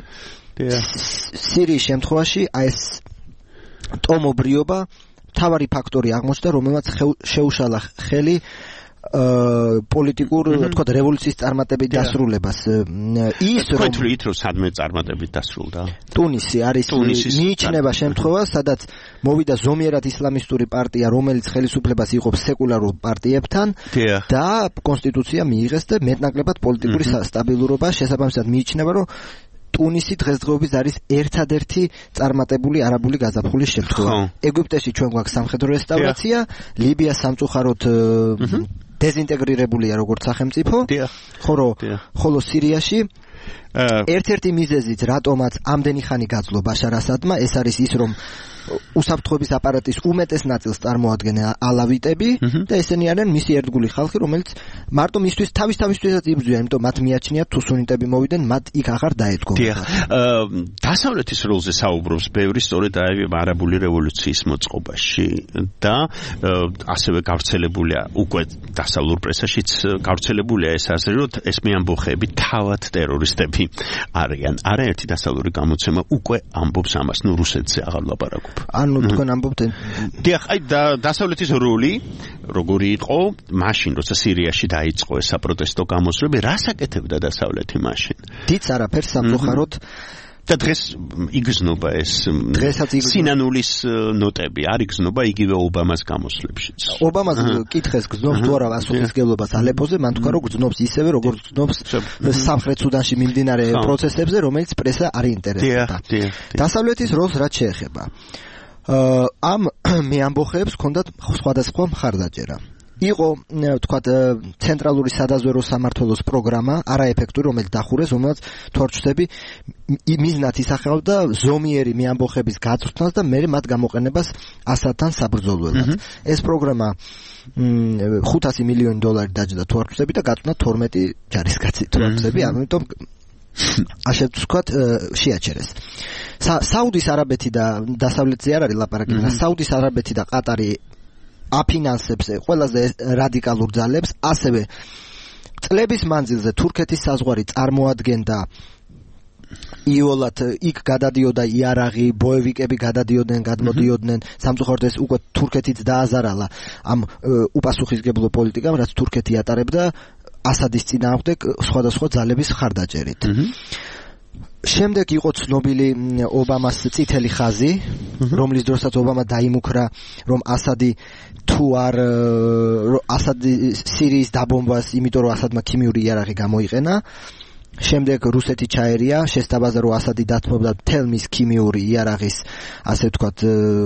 სირიის შემთხვევაში ეს ტომობრიობა მთავარი ფაქტორი აღმოჩნდა, რომელმაც შეუშალა ხელი პოლიტიკურ, თქვათ, რევოლუციის წარმატებით დასრულებას. ის რომ თვლით, რომ სადმე წარმატებით დასრულდა. ტუნისი არის მიიჩნევა შემთხვევა, სადაც მოვიდა ზომიერად ისლამისტური პარტია, რომელიც ხელისუფლებას იღებს სეკულარულ პარტიებთან და კონსტიტუცია მიიღეს და მეტნაკლებად პოლიტიკური სტაბილურობა, შესაბამისად მიიჩნევა, რომ ტუნისი დღესდღეობით არის ერთადერთი წარმატებული არაბული გაზაფხულის შემთხვევა. ეგვიპტეში ჩვენ გვაქვს სამხედრო რესტავრაცია, ლიბია სამწუხაროდ დეზინტეგრირებულია როგორც სახელმწიფო, ხოლო სირიაში ერთ-ერთი მიზეზიც, რატომაც ამდენი ხანი გაძლო ბაშარ ასადმა, ეს არის ის, რომ უსაფრთხოების აპარატის უმეტეს ნაწილს წარმოადგენენ ალავიტები და ესენი არიან მისი ერთგული ხალხი, რომელიც მარტო მისთვის თავისთვისაც იბრძვიან, იმიტომ მათ მიაჩნიათ თუ სუნიტები მოვიდნენ, მათ იქ აღარ დაედგომენ. დიახ, დასავლეთის როლზე საუბრობს ბევრი სწორედ არაბული რევოლუციის მოწყობაში და ასევე გავრცელებულია უკვე დასავლურ პრესაშიც გავრცელებულია ეს აზრი, რომ ეს მეამბოხეები თავად ტერორისტები არიან. არაერთი დასავლური გამოცემა უკვე ამბობს ამას, ნუ რუსეთზე აღარ ლაპარაკობ. ანუ თქვენ ამბობთ დიახ, აი დასავლეთის როლი როგორი იყო მაშინ, როცა სირიაში დაიწყო ეს საპროტესტო გამოსვლები, რას აკეთებდა დასავლეთი მაშინ? დიდს არაფერს სამწუხაროდ და დღეს იგრძნობა ეს სინანულის ნოტები არ იგრძნობა იგივე ობამას გამოსვლებშიც. ობამას კითხეს გრძნობს თუ არა პასუხისმგებლობას ალეპოზე, მან თქვა რომ გრძნობს ისევე როგორც გრძნობს სამხრეთ სუდანში მიმდინარე პროცესებზე, რომელიც პრესა არ ინტერესებდა. დასავლეთის როლს რაც შეეხება. ამ მეამბოხეებს ჰქონდათ სხვადასხვა მხარდაჭერა. იყო თქვათ ცენტრალური სადაზვერო სამმართველოს პროგრამა არაეფექტური, რომელიც დახურეს, რომელიც თორჩდები მიზნად ისახავდა ზომიერი მეამბოხების გაწვრთნას და მერე მათ გამოყენებას ასადთან საბრძოლველად. ეს პროგრამა $500 მილიონი დაჯდა თორჩდები და გაწვრთნა 12 ჯარისკაცი თორჩდები, ამიტომ ასე ვთქვათ შეაჩერეს. საუდის არაბეთი და დასავლეთზე არ არის ლაპარაკი, საუდის არაბეთი და ყატარი აფინანსებს ყველაზე რადიკალურ ძალებს, ასევე წლების მანძილზე თურქეთის საზღვარი წარმოადგენდა იოლად იქ გადადიოდა იარაღი, ბოევიკები გადმოდიოდნენ, სამწუხაროდ ეს უკვე თურქეთიც დააზარალა ამ უპასუხისმგებლო პოლიტიკამ, რაც თურქეთი ატარებდა ასადის წინააღმდეგ სხვადასხვა ძალების მხარდაჭერით. შემდეგ იყო ცნობილი ობამას წითელი ხაზი, რომლის დროსაც ობამა დაიმუქრა, რომ ასადი თუ არ ასადი სირიის დაბომბვას, იმიტომ რომ ასადმა ქიმიური იარაღი გამოიყენა. შემდეგ რუსეთი ჩაერია, შესთავაზა რომ ასადი დათმობდა მთელ მის ქიმიური იარაღის, ასე ვთქვათ,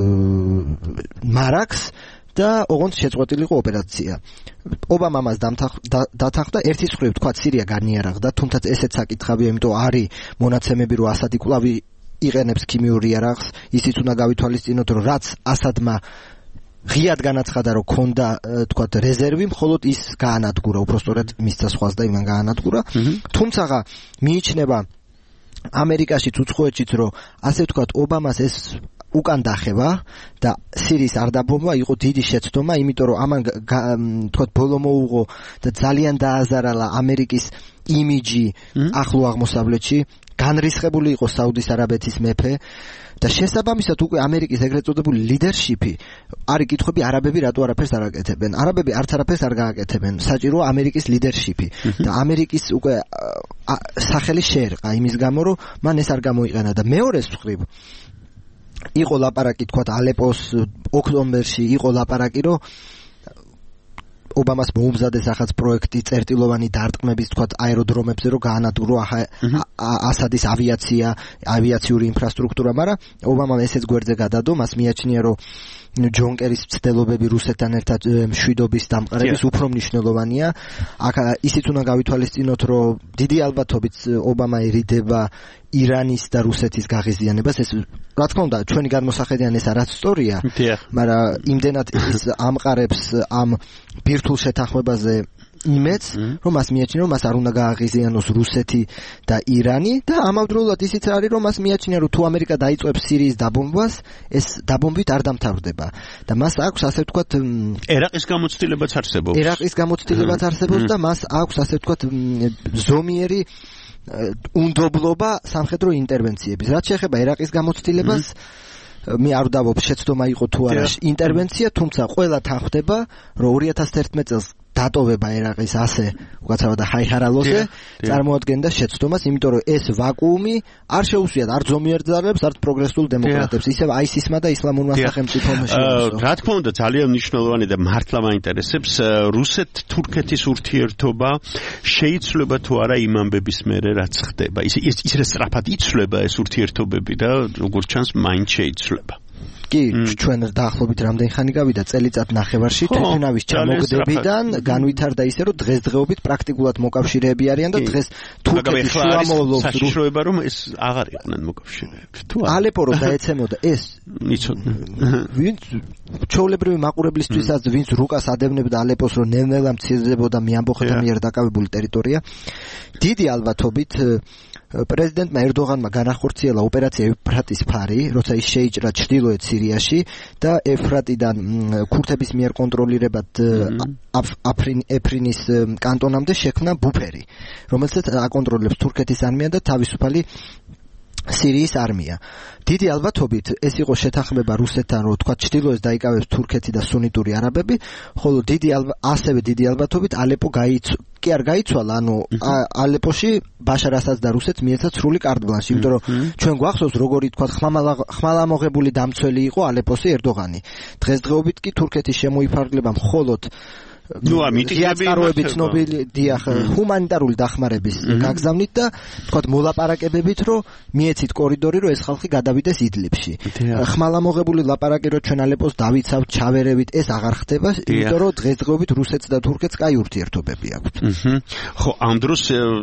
მარაგს და ოღონდ შეწყვეტილი იყო ოპერაცია. ობამა მას დათანხმდა, ერთი მხრივ თქვა სირია განიარაღდა, თუმცა ესეც საკითხავია, იმიტომ არის მონაცემები რომ ასადი კვლავ იყენებს ქიმიურ იარაღს, ისიც უნდა გავითვალისწინოთ რომ რაც ასადმა ღიად განაცხადა რომ ქონდა თქვათ რეზერვი, მხოლოდ ის გაანადგურა, უბრალოდ მისცა სხვას და იმან გაანადგურა. თუმცა მიიჩნევა ამერიკაშიც უცხოეთშიც რომ ასე ვთქვათ ობამას ეს უკან დახევა და სირიის არ დაბომბვა იყო დიდი შეცდომა, იმიტომ რომ ამან თქვათ ბოლო მოუღო და ძალიან დააზარალა ამერიკის იმიჯი ახლო აღმოსავლეთში, განრისხებული იყო საუდის არაბეთის მეფე და შესაბამისად უკვე ამერიკის ეგრეთ წოდებული ლიდერშიპი არის კითხვები არაბები რატო არაფერს არ აკეთებენ. არაბები არც არაფერს არ გააკეთებენ, საჭიროა ამერიკის ლიდერშიპი და ამერიკის უკვე სახელი შეერყა იმის გამო რომ მან ეს არ გამოიყენა და მეორეს მხრივ იყო ლაპარაკი თქვათ ალეპოს ოქტომბერში იყო ლაპარაკი რომ ობამას მოუმზადეს ახაც პროექტი წერტილოვანი დარტყმების თქვათ აეროდრომებზე რომ გაანადგურო ასადის ავიაციური ინფრასტრუქტურა, მაგრამ ობამამ ესეც გვერდზე გადადო, მას მიაჩნია რომ ჯონ კერის მცდელობები რუსეთთან ერთად მშვიდობის დამყარების უფრო მნიშვნელოვანია. აქ ისიც უნდა გავითვალისწინოთ, რომ დიდი ალბათობით ობამა ერიდება ირანის და რუსეთის გაღიზიანებას. ეს რა თქმა უნდა ჩვენი გადმოსახედიდან ეს არაც სწორია, მაგრამ იმდენად ის ამყარებს ამ ბირთვულ შეთანხმებაზე იმედს, რომ მას მიაჩნია, რომ მას არ უნდა გააღიზიანოს რუსეთი და ირანი და ამავდროულად ისიც არის, რომ მას მიაჩნია, რომ თუ ამერიკა დაიწყებს სირიის დაბომბვას, ეს დაბომბვით არ დამთავრდება და მას აქვს ასე ვთქვათ ერაყის გამოცდილებაც არსებობს და მას აქვს ასე ვთქვათ ზომიერი უნდობლობა სამხედრო ინტერვენციების. რაც შეეხება ერაყის გამოცდილებას, მე არ ვდავობ შეცდომა იყო თუ არა ინტერვენცია, თუმცა ყველა თანხდება, რომ 2011 წელს დატოვება ერაყის ასე უკაცრავა და ჰაიჰარალოზე წარმოადგენდა შეცდომას, იმიტომ რომ ეს ვაკუუმი არ შეუძლიათ არ ზომიერ ძალებს, არც პროგრესულ დემოკრატებს, ისევ ISIS-მა და ისლამურმა სახელმწიფომ შეუძლო. რა თქმა უნდა, ძალიან მნიშვნელოვანი და მართლა მაინტერესებს რუსეთ-თურქეთის ურთიერთობა შეიცვლება თუ არა იმ ამბების მერე რაც ხდება. ისე სწრაფად იცვლება ეს ურთიერთობები და როგორც ჩანს მაინც შეიცვლება. კი, ჩვენ დაახლოებით რამდენი ხანი გავიდა წელიწად ნახევარში თვითნავის ჩამოგდებიდან განვითარდა ისე რომ დღესდღეობით პრაქტიკულად მოკავშირეები არიან და დღეს თურქეთის შუამავლობს საშიშროება რომ ეს აღარ იყვნენ მოკავშირეები. თუ ალეპო რომ დაეცემოდა ეს იცოდნენ. ვინც ჩაოლებრივი მაყურებლისთვისაც ვინც რუკას ადევნებდა ალეპოს რომ ნელ-ნელა მცირდებოდა მეამბოხეთა მიერ დაკავებული ტერიტორია, დიდი ალბათობით პრეზიდენტმა ერდოღანმა განახორციელა ოპერაცია ეფრატის ფარი, როცა ის შეიჭრა ჩრდილოეთ სირიაში და ეფრატიდან ქურთების მიერ კონტროლირებად ეფრინის კანტონამდე შექმნა ბუფერი, რომელსაც აკონტროლებს თურქეთის არმია და თავისუფალი სირიის არმია. დიდი ალბათობით ეს იყო შეთანხმება რუსეთთან, რომ თქვა ჩრდილოეთს დაიკავებს თურქეთი და სუნიტური არაბები, ხოლო ასევე დიდი ალბათობით ალეპო კი არ გაიცვალა, ანუ ალეპოში ბაშარ ასადს და რუსეთს მიეცა სრული კარდ-ბლანში, იმიტომ რომ ჩვენ გვახსოვს როგორი თქვა ხმალამოღებული დამცველი იყო ალეპოსი ერდოღანი. დღესდღეობით კი თურქეთის შემოიფარგლება მხოლოდ მიტინგები ცნობილი დიახ ჰუმანიტარული დახმარების გაგზავნით და თქვა მოლაპარაკებებით რომ მიეცით კორიდორი რომ ეს ხალხი გადავიდეს იდლიბში. ხმალამოღებული ლაპარაკი რომ ჩვენ ალეპოს დავიცავთ, ჩავერევით, ეს აღარ ხდება, იმიტომ რომ დღესდღეობით რუსეთს და თურქეთს კაი ურთიერთობები აქვთ. ხო, ამ დროს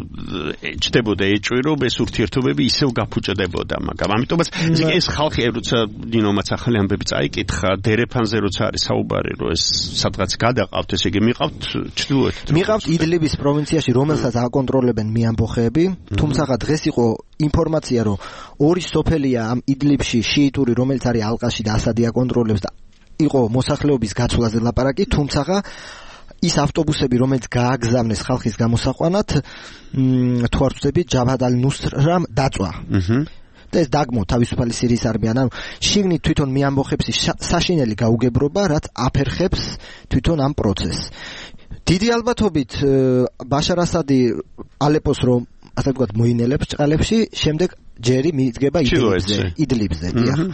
ჩდებოდა ეჭვი რომ ეს ურთიერთობები ისევ გაფუჭდებოდა, მაგრამ ამიტომაც ეს ხალხი როცა დინომაც ახალი ამბები წაიკითხა, დერეფანზე როცა არის საუბარი რომ ეს სადღაც გადაყავთ ეს მიყავთ ჩრდილოეთით. მიყავთ იდლიბის პროვინციაში, რომელსაც აკონტროლებენ მიამბოხეები, თუმცა დღეს იყო ინფორმაცია, რომ ორი სოფელია ამ იდლიბში შიიტური, რომელიც არის ალყაში და ასადი აკონტროლებს და იყო მოსახლეობის გაცვლაზე ლაპარაკი, თუმცა ის ავტობუსები, რომელიც გააგზავნეს ხალხის გამოსაყვანად, თუ არ ვწდები, ჯაბჰად ალ-ნუსრამ დაწვა. და ეს დაგმო თავისუფალი სირიის არმიამ, ანუ შიგნით თვითონ მიამბოხებს საშინელი გაუგებრობა, რაც აფერხებს თვითონ ამ პროცესს. დიდი ალბათობით ბაშარ ასადი ალეპოს რომ ასე ვთქვათ მოინელებს ჭყალებში, შემდეგ ჯერი მიიძგება იდლიბზე.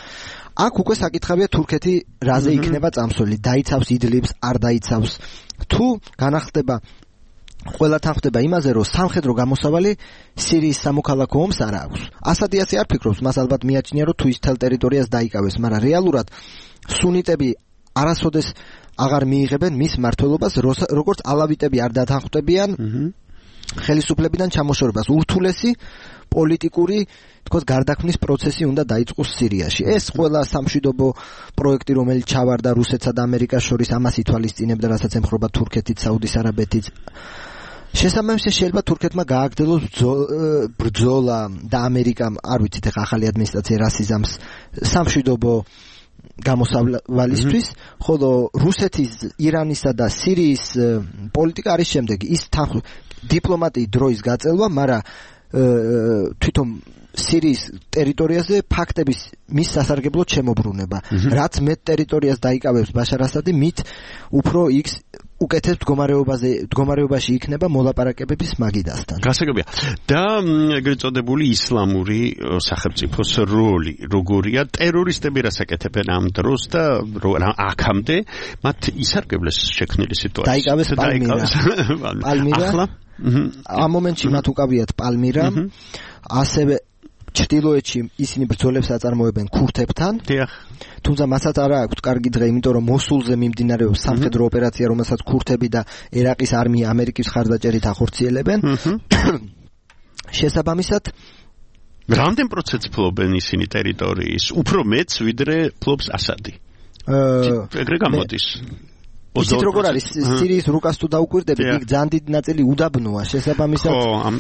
აქ უკვე საკითხებია თურქეთი რაზე იქნება წამსვლელი, დაიცავს იდლიბს, არ დაიცავს. თუ განახდება ყველათან ხდება იმაზე, რომ სამხედრო გამოსავალი სირიის სამოქალაქო ომს არ აქვს. ასადი ასე არ ფიქრობს, მას ალბათ მიაჩნია, რომ თუ ის თელ ტერიტორიას დაიკავეს, მაგრამ რეალურად სუნიტები არასოდეს აღარ მიიღებენ მის მმართველობას, როგორც ალავიტები არ დათანხმდებიან ხელისუფლებიდან ჩამოშორებას. ურთულესი პოლიტიკური, თქოს, გარდაქმნის პროცესი უნდა დაიწყოს სირიაში. ეს ყველა სამშვიდობო პროექტი, რომელიც ჩავარდა რუსეთსა და ამერიკას შორის, ამას ითვალისწინებდა, რასაც ემხრობა თურქეთიც, საუდის არაბეთიც. შესაბამისად შეიძლება თურქეთმა გააგრძელოს ბრძოლა და ამერიკამ, არ ვიცით, ახლა ახალი ადმინისტრაცია რასიზამს სამშვიდობო გამოსავალისთვის, ხოლო რუსეთის, ირანისა და სირიის პოლიტიკა არის შემდეგი. ის დიპლომატიის დროის გაწელვა, მაგრამ თვითონ სირიის ტერიტორიაზე ფაქტების მის სასარგებლოდ შემოbrunება. რაც მეტ ტერიტორიას დაიკავებს ბაშარ ასადი, მით უფრო უკეთეს მდგომარეობაში იქნება მოლაპარაკებების მაგიდასთან. გასაგებია. და ეგრეთ წოდებული ისლამური სახელმწიფოს როლი როგორია? ტერორისტები რას აკეთებენ ამ დროს და აქამდე მათ ისარგებლეს შექმნილი სიტუაცია. დაიკავეს პალმირა. ახლა ამ მომენტში მათ უკავიათ პალმირა, ასევე ჩრდილოეთში ისინი ბრძოლებს აწარმოებენ ქურთებთან. თუმცა მასაც არ აქვს კარგი დღე, იმიტომ რომ მოსულზე მიმდინარეობს სამხედრო ოპერაცია, რომელსაც ქურთები და ერაყის არმია ამერიკის ხარდაჭერით ახორციელებენ. შესაბამისად, რამდენ პროცენტს ფლობენ ისინი ტერიტორიის? უფრო მეც ვიდრე ფლობს ასადი. ეგრე გამოდის. იცით როგორ არის სირიის რუკას თუ დაუკვირდებით, იქ ძალიან დიდი ნაწილი უდაბნოა. შესაბამისად,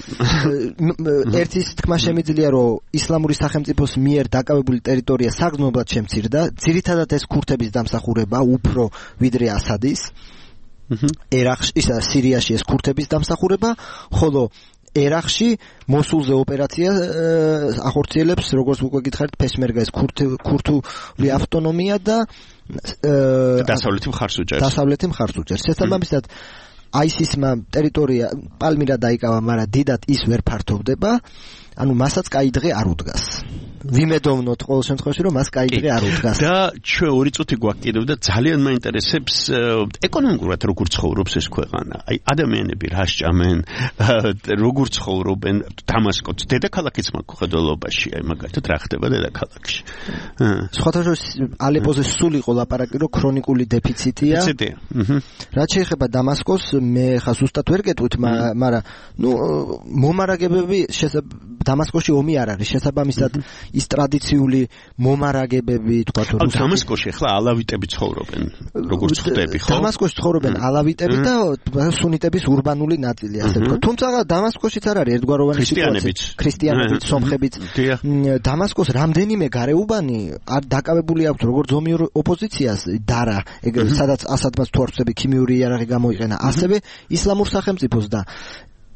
ერთის თქმა შემიძლია, რომ ისლამური სახელმწიფოს მიერ დაკავებული ტერიტორია საგრძნობლად შემცირდა, ძირითადად ეს ქურთების დამსახურება უფრო ვიდრე ასადის. ერაყში, სირიაში ეს ქურთების დამსახურება, ხოლო ერაყში მოსულზე ოპერაცია ახორციელებს, როგორც უკვე გითხარით, პეშმერგა, ეს ქურთული ავტონომია და დასავლეთი მხარს უჭერს. შესაბამისად, ISIS-მა ტერიტორია პალმირა დაიკავა, მაგრამ დიდად ის ვერ ფართოვდება, ანუ მასაც კაი დღე არ უდგას. ვიმედოვნოთ ყოველ შემთხვევაში, რომ მას კაი დღე არ უდგას. და ჩვენ 2 წუთი გვაქვს კიდევ და ძალიან მაინტერესებს ეკონომიკურად როგორ ცხოვრობს ეს ქვეყანა. აი ადამიანები რა სჭამენ, როგორ ცხოვრობენ დამასკოც, დედაქალაქიც მაქვს ხედველობაში, აი მაგალითად რა ხდება დედაქალაქში. სხვათა შორის ალეპოზე სულ იყო ლაპარაკი, რომ ქრონიკული დეფიციტია. რაც შეეხება დამასკოს, მე ხა ზუსტად ვერ გეტყვით, მაგრამ მომარაგებები დამასკოში ომი არ არის. შესაბამისად, ის ტრადიციული მომარაგებები, თქვა თუ დამასკოში ახლა ალავიტები ცხოვრობენ, როგორც ხვდები, ხო? დამასკოში ცხოვრობენ ალავიტები და სუნიტების ურბანული ნაწილი, ასე ვთქვა. თუმცა დამასკოშიც არ არის ერთგვაროვანი სიტუაცია. ქრისტიანებიც, სომხებიც. დამასკოს რამდენიმე გარეუბანი არ დაკავებული აქვს როგორც ზომიერ ოპოზიციას, დარა, სადაც ასადმაც თუ არ ვწდები ქიმიური იარაღი გამოიყენა, ასევე ისლამურ სახელმწიფოს და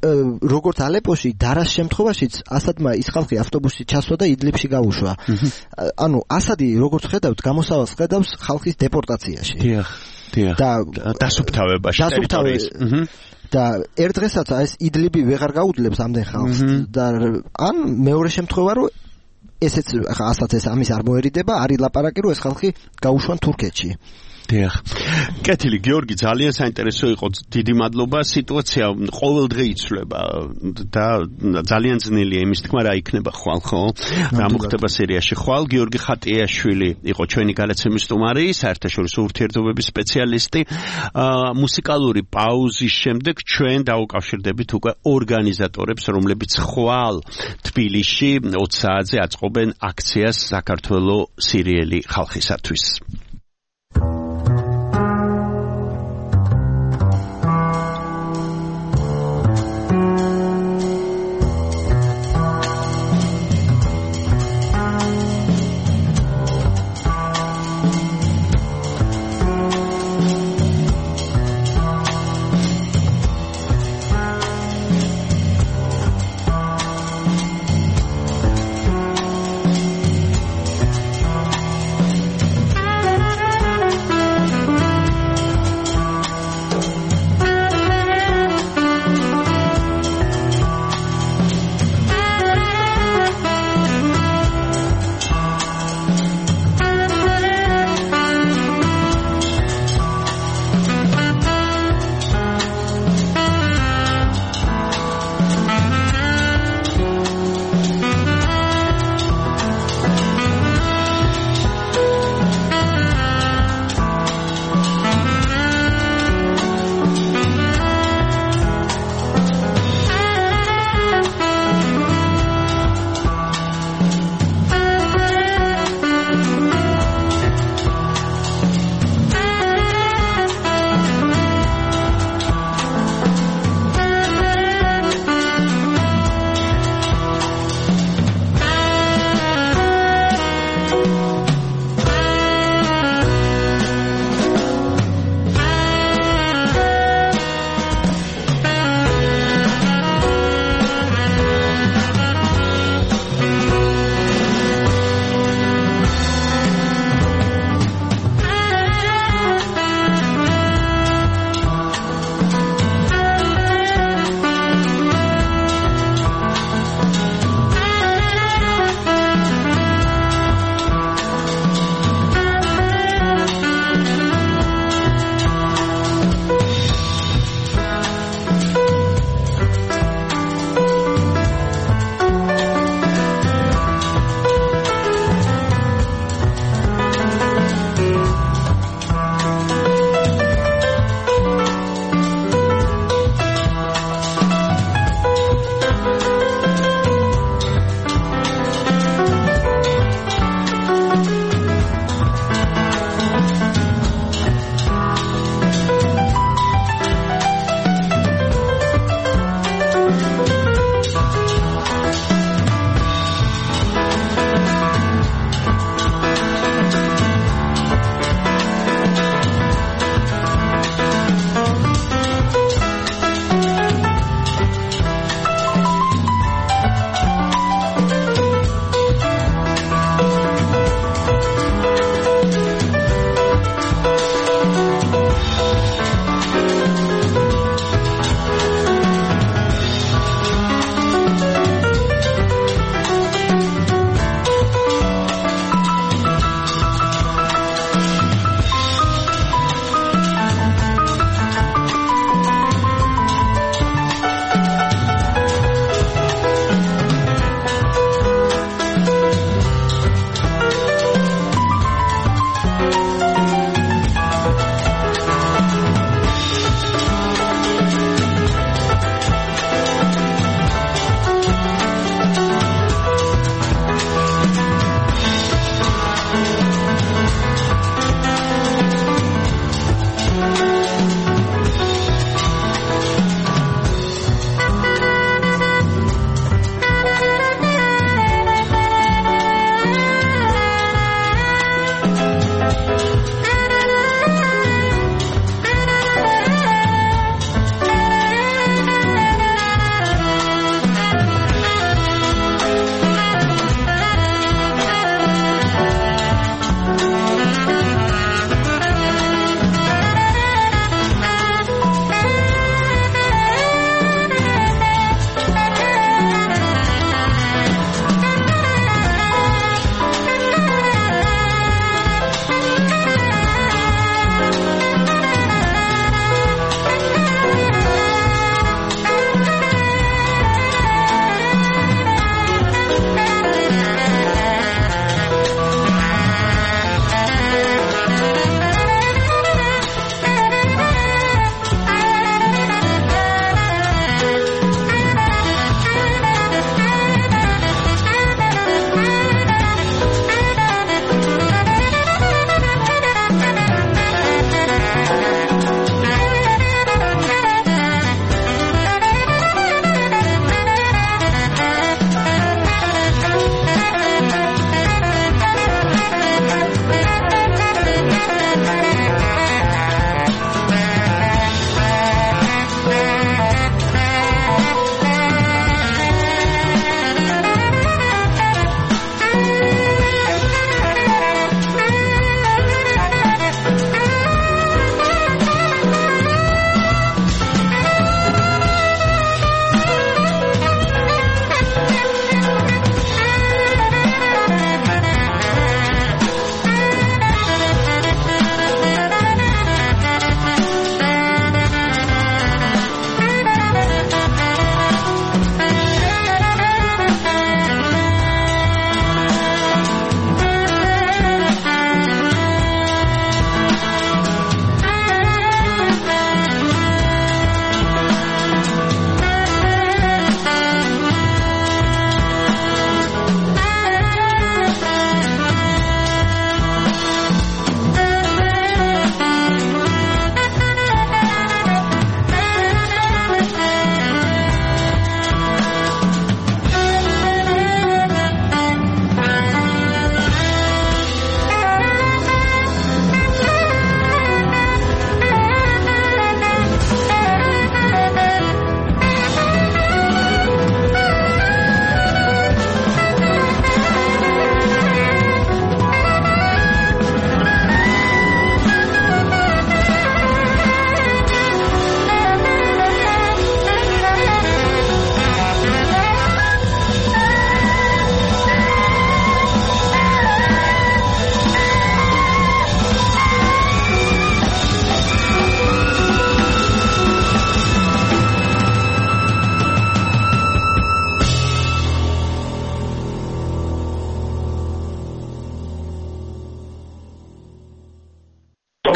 როგორც ალეპოში დარას შემთხვევაშიც ასადმა ის ხალხი ავტობუსით ჩასვა და იდლიბში გაუშვა. ანუ ასადი როგორც ხედავთ გამოსავალს ხედავს ხალხის დეპორტაციაში. და დასუფთავებაში ტერიტორიის. და ერთ დღესაც ეს იდლიბი ვეღარ გაუძლებს ამდენ ხალხს და ან მეორე შემთხვევა რომ ესეც ახლა ასაც ეს ამის არ მოერიდება, არის ლაპარაკი რომ ეს ხალხი გაუშვან თურქეთში. დიახ. კეთილი გიორგი, ძალიან საინტერესო იყო. დიდი მადლობა. სიტუაცია ყოველდღე იცვლება და ძალიან ძნელია იმის თქმა რა იქნება ხვალ, ხო? რა მოხდება სირიაში ხვალ. გიორგი ხატიაშვილი იყო ჩვენი გადაცემის სტუმარი, საერთაშორისო ურთიერთობების სპეციალისტი. მუსიკალური პაუზის შემდეგ ჩვენ დავუკავშირდებით უკვე ორგანიზატორებს, რომლებიც ხვალ თბილისში 20 საათზე აწყობენ აქციას საქართველოს სირიელი ხალხისათვის.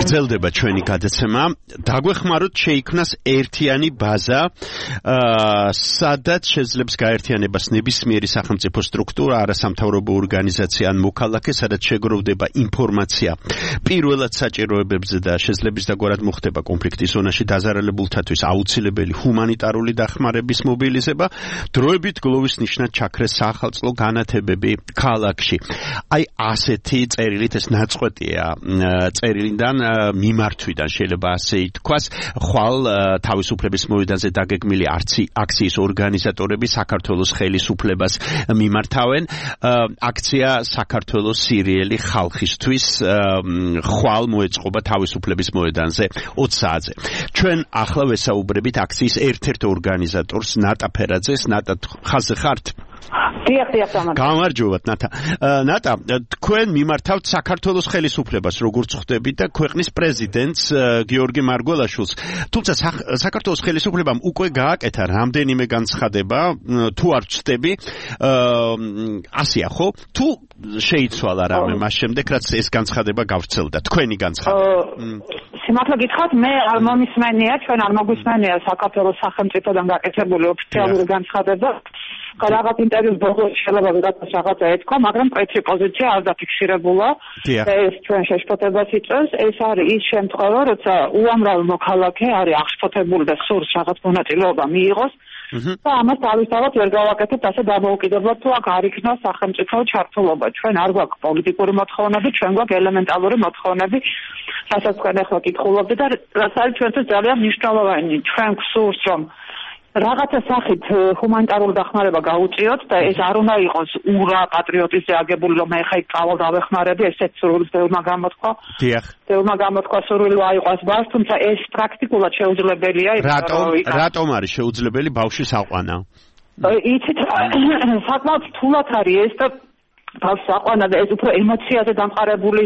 გრძელდება ჩვენი გადაცემა. დაგვეხმაროთ შეიქმნას ერთიანი ბაზა, სადაც შეძლებს გაერთიანებას ნებისმიერი სახელმწიფო სტრუქტურა, არასამთავრობო ორგანიზაცია ან მოქალაქე, სადაც შეგროვდება ინფორმაცია პირველად საჭიროებებზე და შესლების დაგვარად მოხდება კონფლიქტის ზონაში დაზარალებულთათვის აუცილებელი ჰუმანიტარული დახმარების მობილიზება, დროებით გლოვის ნიშნად ჩაქრეს სახელმწიფო განათებები ქალაქში. აი ასეთი წერილით ეს ნაწყვეტია წერილიდან მიმართვიდან შეიძლება ასე ითქვას, ხვალ თავისუფლების მოედანზე დაგეგმილი აქციის ორგანიზატორები საქართველოს ხელისუფლებას მიმართავენ. აქცია საქართველოს სირიელი ხალხისთვის ხვალ მოეწყობა თავისუფლების მოედანზე 20 საათზე. ჩვენ ახლა ვესაუბრებით აქციის ერთ-ერთ ორგანიზატორს ნატა ფერაძეს. ნატა, ხაზზე ხართ? დიახ, გამარჯობათ, ნატა, თქვენ მიმართავთ საქართველოს ხელისუფლებას, როგორც ხვდებით და ქვეყნის პრეზიდენტს გიორგი მარგველაშვილს. თუმცა საქართველოს ხელისუფლებამ უკვე გააკეთა რამდენიმე განცხადება, თუ არ ვწდები, ასეა ხო? თუ შეიცვალა რამე მას შემდეგ, რაც ეს განცხადება გავრცელდა, თქვენი განცხადება. სიმართლე გითხრათ, მე არ მომისმენია, ჩვენ არ მოგვისმენია საქართველოს სახელმწიფოდან გაკეთებული ოფიციალური განცხადება. რაღაც ინტერვიუს ბოლოს შეიძლება ვიღაცას რაღაცა ეთქვა, მაგრამ პრეცი პოზიცია არ დაფიქსირებულა. ეს ჩვენ შეშფოთებას იწვევს. ეს არის ის შემთხვევა, როცა უამრავი მოქალაქე არის აღშფოთებული და სურს რაღაც მონაწილეობა მიიღოს. და ამას თავისთავად ვერ გავაკეთებთ ასე დამოუკიდებლად, თუ აქ არ იქნა სახელმწიფო ჩართულობა. ჩვენ არ გვაქვს პოლიტიკური მოთხოვნები, ჩვენ გვაქვს ელემენტარული მოთხოვნები, რასაც თქვენ ახლა კითხულობთ და რაც არის ჩვენთვის ძალიან მნიშვნელოვანი. ჩვენ გვსურს, რომ რაღაცა სახით ჰუმანიტარული დახმარება გაუწიოთ და ეს არ უნდა იყოს ურა პატრიოტიზმზე აგებული, რომ მე ხა იქ წავალ დავეხმარები, ესეც სურვილს ბევრმა გამოთქვა. დიახ. ბევრმა გამოთქვა სურვილი აიყვას ბავშვს, თუმცა ეს პრაქტიკულად შეუძლებელია. რატომ არის შეუძლებელი ბავშვის აყვანა? იცით, საკმაოდ რთულად არის ეს და ბავშვს აყვანა და ეს უფრო ემოციაზე დამყარებული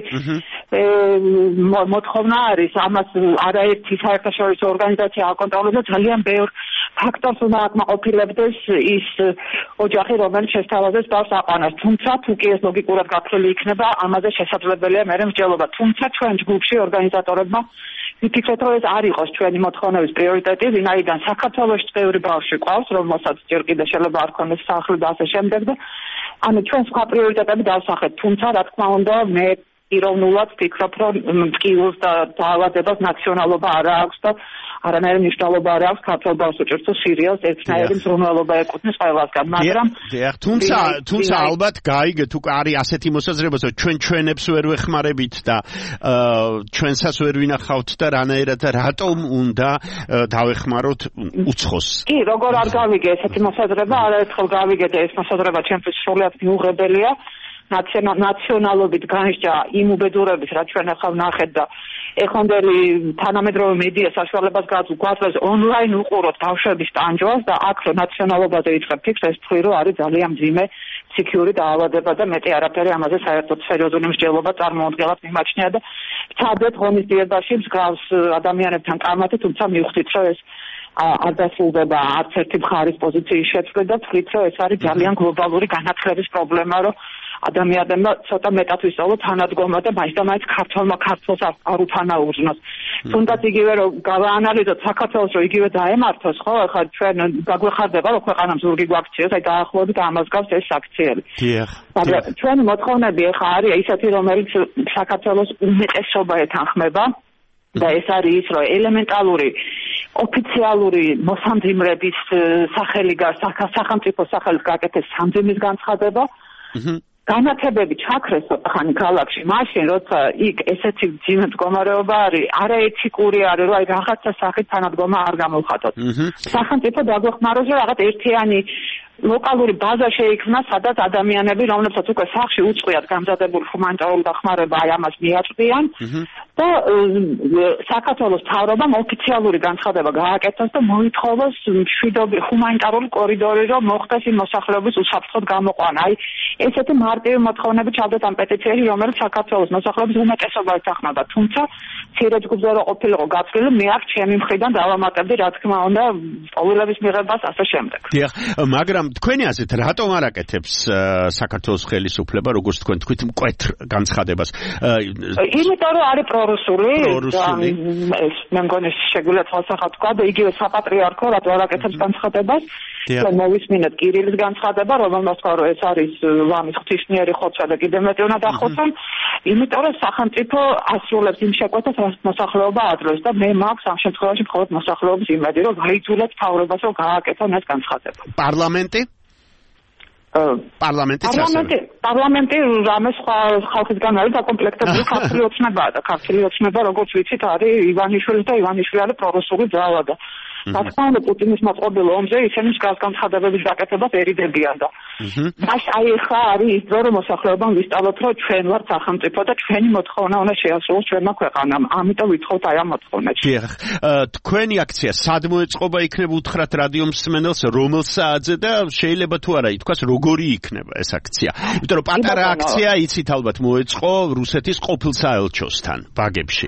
მოთხოვნა არის. ამას არაერთი საერთაშორისო ორგანიზაცია აკონტროლებს და ძალიან ბევრ ფაქტორს უნდა აკმაყოფილებდეს ის ოჯახი, რომელიც შესთავაზებს ბავშვს აყვანას. თუმცა თუ კი ეს ლოგიკურად გაფრთხილი იქნება, ამაზე შესაძლებელია მერე მსჯელობა. თუმცა ჩვენ ჯგუფში ორგანიზატორებმა ვიფიქრეთ, რომ ეს არ იყოს ჩვენი მოთხოვნების პრიორიტეტი, ვინაიდან საქართველოში ბევრი ბავშვი ყავს, რომელსაც ჯერ კიდევ შეიძლება არ ქონდეს სახლი და ასე შემდეგ და ანუ ჩვენ სხვა პრიორიტეტები დავსახეთ. თუმცა რა თქმა უნდა, მე პიროვნულად ვფიქრობ, რომ ტკივილს და დაავადებას ნაციონალობა არ აქვს და არანაირი მნიშვნელობა არ აქვს ქართველ ბავშვს უჭერს თუ სირიელს, ერთნაირი მზრუნველობა ეკუთვნის ყველასგან, მაგრამ თუმცა ალბათ გაიგეთ, უკვე არის ასეთი მოსაზრება, რომ ჩვენ ჩვენებს ვერ ვეხმარებით და ჩვენსაც ვერ ვინახავთ და რანაირად რატომ უნდა დავეხმაროთ უცხოს. კი, როგორ არ გავიგე ესეთი მოსაზრება, არაერთხელ გავიგე და ეს მოსაზრება ჩემთვის სრულიად მიუღებელია. ნაციონალობით განსჯა იმ უბედურების, რაც ჩვენ ახლა ვნახეთ და ეხონდელი თანამედროვე მედია საშუალებას გვაწევს ონლაინ უყუროთ ბავშვების ტანჯვას და აქ რო ნაციონალობაზე იწყებ ფიქრს, ეს თქვი რომ არის ძალიან მძიმე ფსიქიური დაავადება და მეტი არაფერი ამაზე საერთოდ სერიოზული მსჯელობა წარმოუდგენლად მიმაჩნია და ვცადეთ ღონისძიებაში მსგავს ადამიანებთან კამათი, თუმცა მივხვდით რომ ეს არ დასრულდება არც ერთი მხარის პოზიციის შეცვლით და ვთქვით რომ ეს არის ძალიან გლობალური განათლების პრობლემა, რომ ადამიანებმა ცოტა მეტად ვისწავლოთ თანადგომა და მაინც და მაინც ქართველს არ უფანაურნოს. თუნდაც იგივე რომ გავაანალიზოთ საქართველოს რომ იგივე დაემართოს, ხო, ახლა ჩვენ გაგვეხარდება რომ ქვეყანამ ზურგი გვაქციოს, აი დაახლოებით ამას გავს ეს აქციები. დიახ. მაგრამ ჩვენი მოთხოვნები ახლა არის ისეთი, რომელიც საქართველოს უმეტესობა ეთანხმება და ეს არის ის, რომ ელემენტარული ოფიციალური მოსამძიმრების სახელმწიფო სახელის გაკეთეს სამძიმრის განცხადება. განათებები ჩაქრეს ხანი ქალაქში, მაშინ როცა იქ ესეთი ძიმე მდგომარეობა არის, არაეთიკური არის, რომ აი რაღაცა სახით თანადგომა არ გამოვხატოთ. სახელმწიფო დაგვეხმაროს, რომ რაღაც ერთიანი ლოკალური ბაზა შეიქმნა, სადაც ადამიანები, რომლებსაც უკვე სახლში უწყიათ გამზადებული ჰუმანიტარული დახმარება, აი ამას მიაწვდიან და საქართველოს მთავრობამ ოფიციალური განცხადება გააკეთოს და მოითხოვოს მშვიდობიანი ჰუმანიტარული კორიდორი, რომ მოხდეს იმ მოსახლეობის უსაფრთხოდ გამოყვანა. აი ესეთი მარტივი მოთხოვნები ჩავდეთ ამ პეტიციაში, რომელიც საქართველოს მოსახლეობის უმეტესობა ეთანხმება. თუმცა მცირე ჯგუფზე რო ყოფილიყო გაწყვილი, მე აქ ჩემი მხრიდან დავამატებდი, რა თქმა უნდა, ყოველების მიღებას ასე შემდეგ. დიახ, მაგრამ თქვენი აზრით რატომ არ აკეთებს საქართველოს ხელისუფლება როგორც თქვენ თქვით მკვეთრ განცხადებას? იმიტომ რომ არის პრორუსული. მე მგონი შეგვიძლია თვალსახად თქვა და იგივე საპატრიარქო რატო არ აკეთებს განცხადებას? ჩვენ მოვისმინეთ კირილის განცხადება, რომელმაც თქვა რომ ეს არის ლამის ღვთისმიერი ხოცვა და კიდევ მეტი უნდა დახოცონ, იმიტომ რომ სახელმწიფო ასრულებს იმ შეკვეთას, რაც მოსახლეობა ადროს და მე მაქვს ამ შემთხვევაში მხოლოდ მოსახლეობის იმედი, რომ გაიძულოთ მთავრობას, რომ გააკეთონ ეს განცხადება. პარლამენტი რამე სხვა ხალხისგან არის დაკომპლექტებული ქართული ოცნებაა და ქართული ოცნება როგორც ვიცით არის ივანიშვილი და ივანიშვილი არის პრორუსული ძალა და რა თქმა უნდა პუტინის მოწყობილ ომზე ისინი მსგავს განცხადებების დაკეთებას ერიდებიან და მას აი ხა არის ის დრო რომ მოსახლეობამ ვისწავლოთ რომ ჩვენ ვართ სახელმწიფო და ჩვენი მოთხოვნა უნდა შეასრულოს ჩვენმა ქვეყანამ ამიტომ ვითხოვთ აი ამ მოთხოვნაში. თქვენი აქცია სად მოეწყობა იქნებ უთხრათ რადიო მსმენელს რომელ საათზე და შეიძლება თუ არა ითქვას როგორი იქნება ეს აქცია? იმიტომ რომ პატარა აქცია იცით ალბათ მოეწყო რუსეთის ყოფილ საელჩოსთან ბაგებში.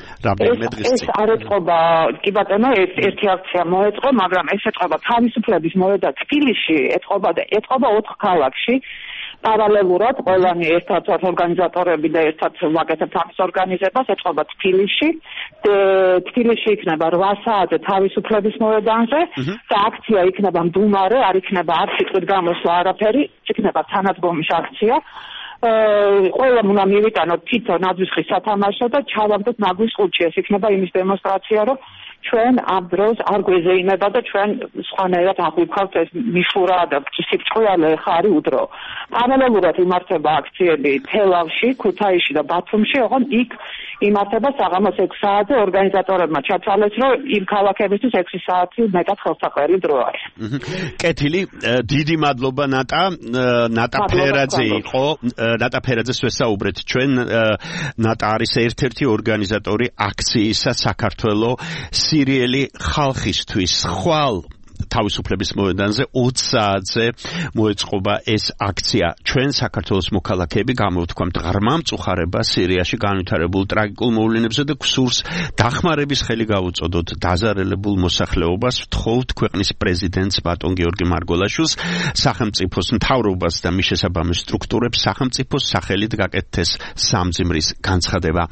ეს არ ეწყობა კი ბატონო ერთი აქცია მოეწყო, მაგრამ ეს ეწყობა თავისუფლების მოედან თბილისში ეწყობა და ეწყობა 4 ქალაქში პარალელურად ყველანი ერთად ორგანიზატორები და ერთად ვაკეთებთ ამის ორგანიზებას ეწყობა თბილისში. თბილისში იქნება 8 საათზე თავისუფლების მოედანზე და აქცია იქნება მდუმარე, არ იქნება არც სიტყვით გამოსვლა არაფერი, იქნება თანადგომის აქცია. ყველამ უნდა მივიტანოთ თვითონ ნაძვისხის სათამაშო და ჩავაგდოთ ნაგვის ყუთში. ეს იქნება იმის დემონსტრაცია, რომ ჩვენ ამ დროს არ გვეზეიმება და ჩვენ სხვანაირად აღვიქვავთ ეს მიშურა და სიბრწყვილე ხა არის უდრო. პარალელურად იმართება აქციები თელავში, ქუთაისში და ბათუმში, ოღონდ იქ იმართება საღამოს 6 საათზე ორგანიზატორებმა ჩათვალეს, რომ იმ ქალაქებისთვის 6 საათი მეტად ხელსაყრელი დრო არის. კეთილი, დიდი მადლობა ნატა ფერაძე იყო. ნატა ფერაძეს ვესაუბრეთ ჩვენ. ნატა არის ერთ-ერთი ორგანიზატორი აქციისა საქართველოს სირიელი ხალხისთვის ხვალ თავისუფლების მოედანზე 20 საათზე მოეწყობა ეს აქცია. ჩვენ საქართველოს მოქალაქეები გამოვთქვამთ ღრმა მწუხარებას სირიაში განვითარებულ ტრაგიკულ მოვლენებზე და გსურს დახმარების ხელი გავუწოდოთ დაზარალებულ მოსახლეობას. ვთხოვთ ქვეყნის პრეზიდენტს ბატონ გიორგი მარგოლაშვილს, სახელმწიფოს მთავრობას და მის შესაბამის სტრუქტურებს სახელმწიფოს სახელით გაკეთდეს სამძიმრის განცხადება.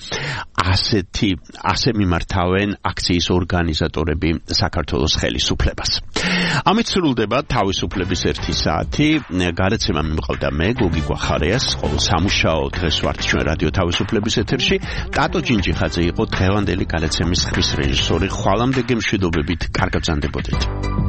ასე მიმართავენ აქციის ორგანიზატორები საქართველოს ხელისუფლებას. ამით სრულდება თავისუფლების 1 საათი. გარაცემა მიმყავდა მე გოგი გვახარიას. ყოველ სამუშაო დღეს ვართ ჩვენ რადიო თავისუფლების ეთერში. ტატო ჯინჯიხაძე იყო დღევანდელი გარაცემის ხმის რეჟისორი. ხვალამდე გემშვიდობებით, კარგად ბრძანდებოდეთ.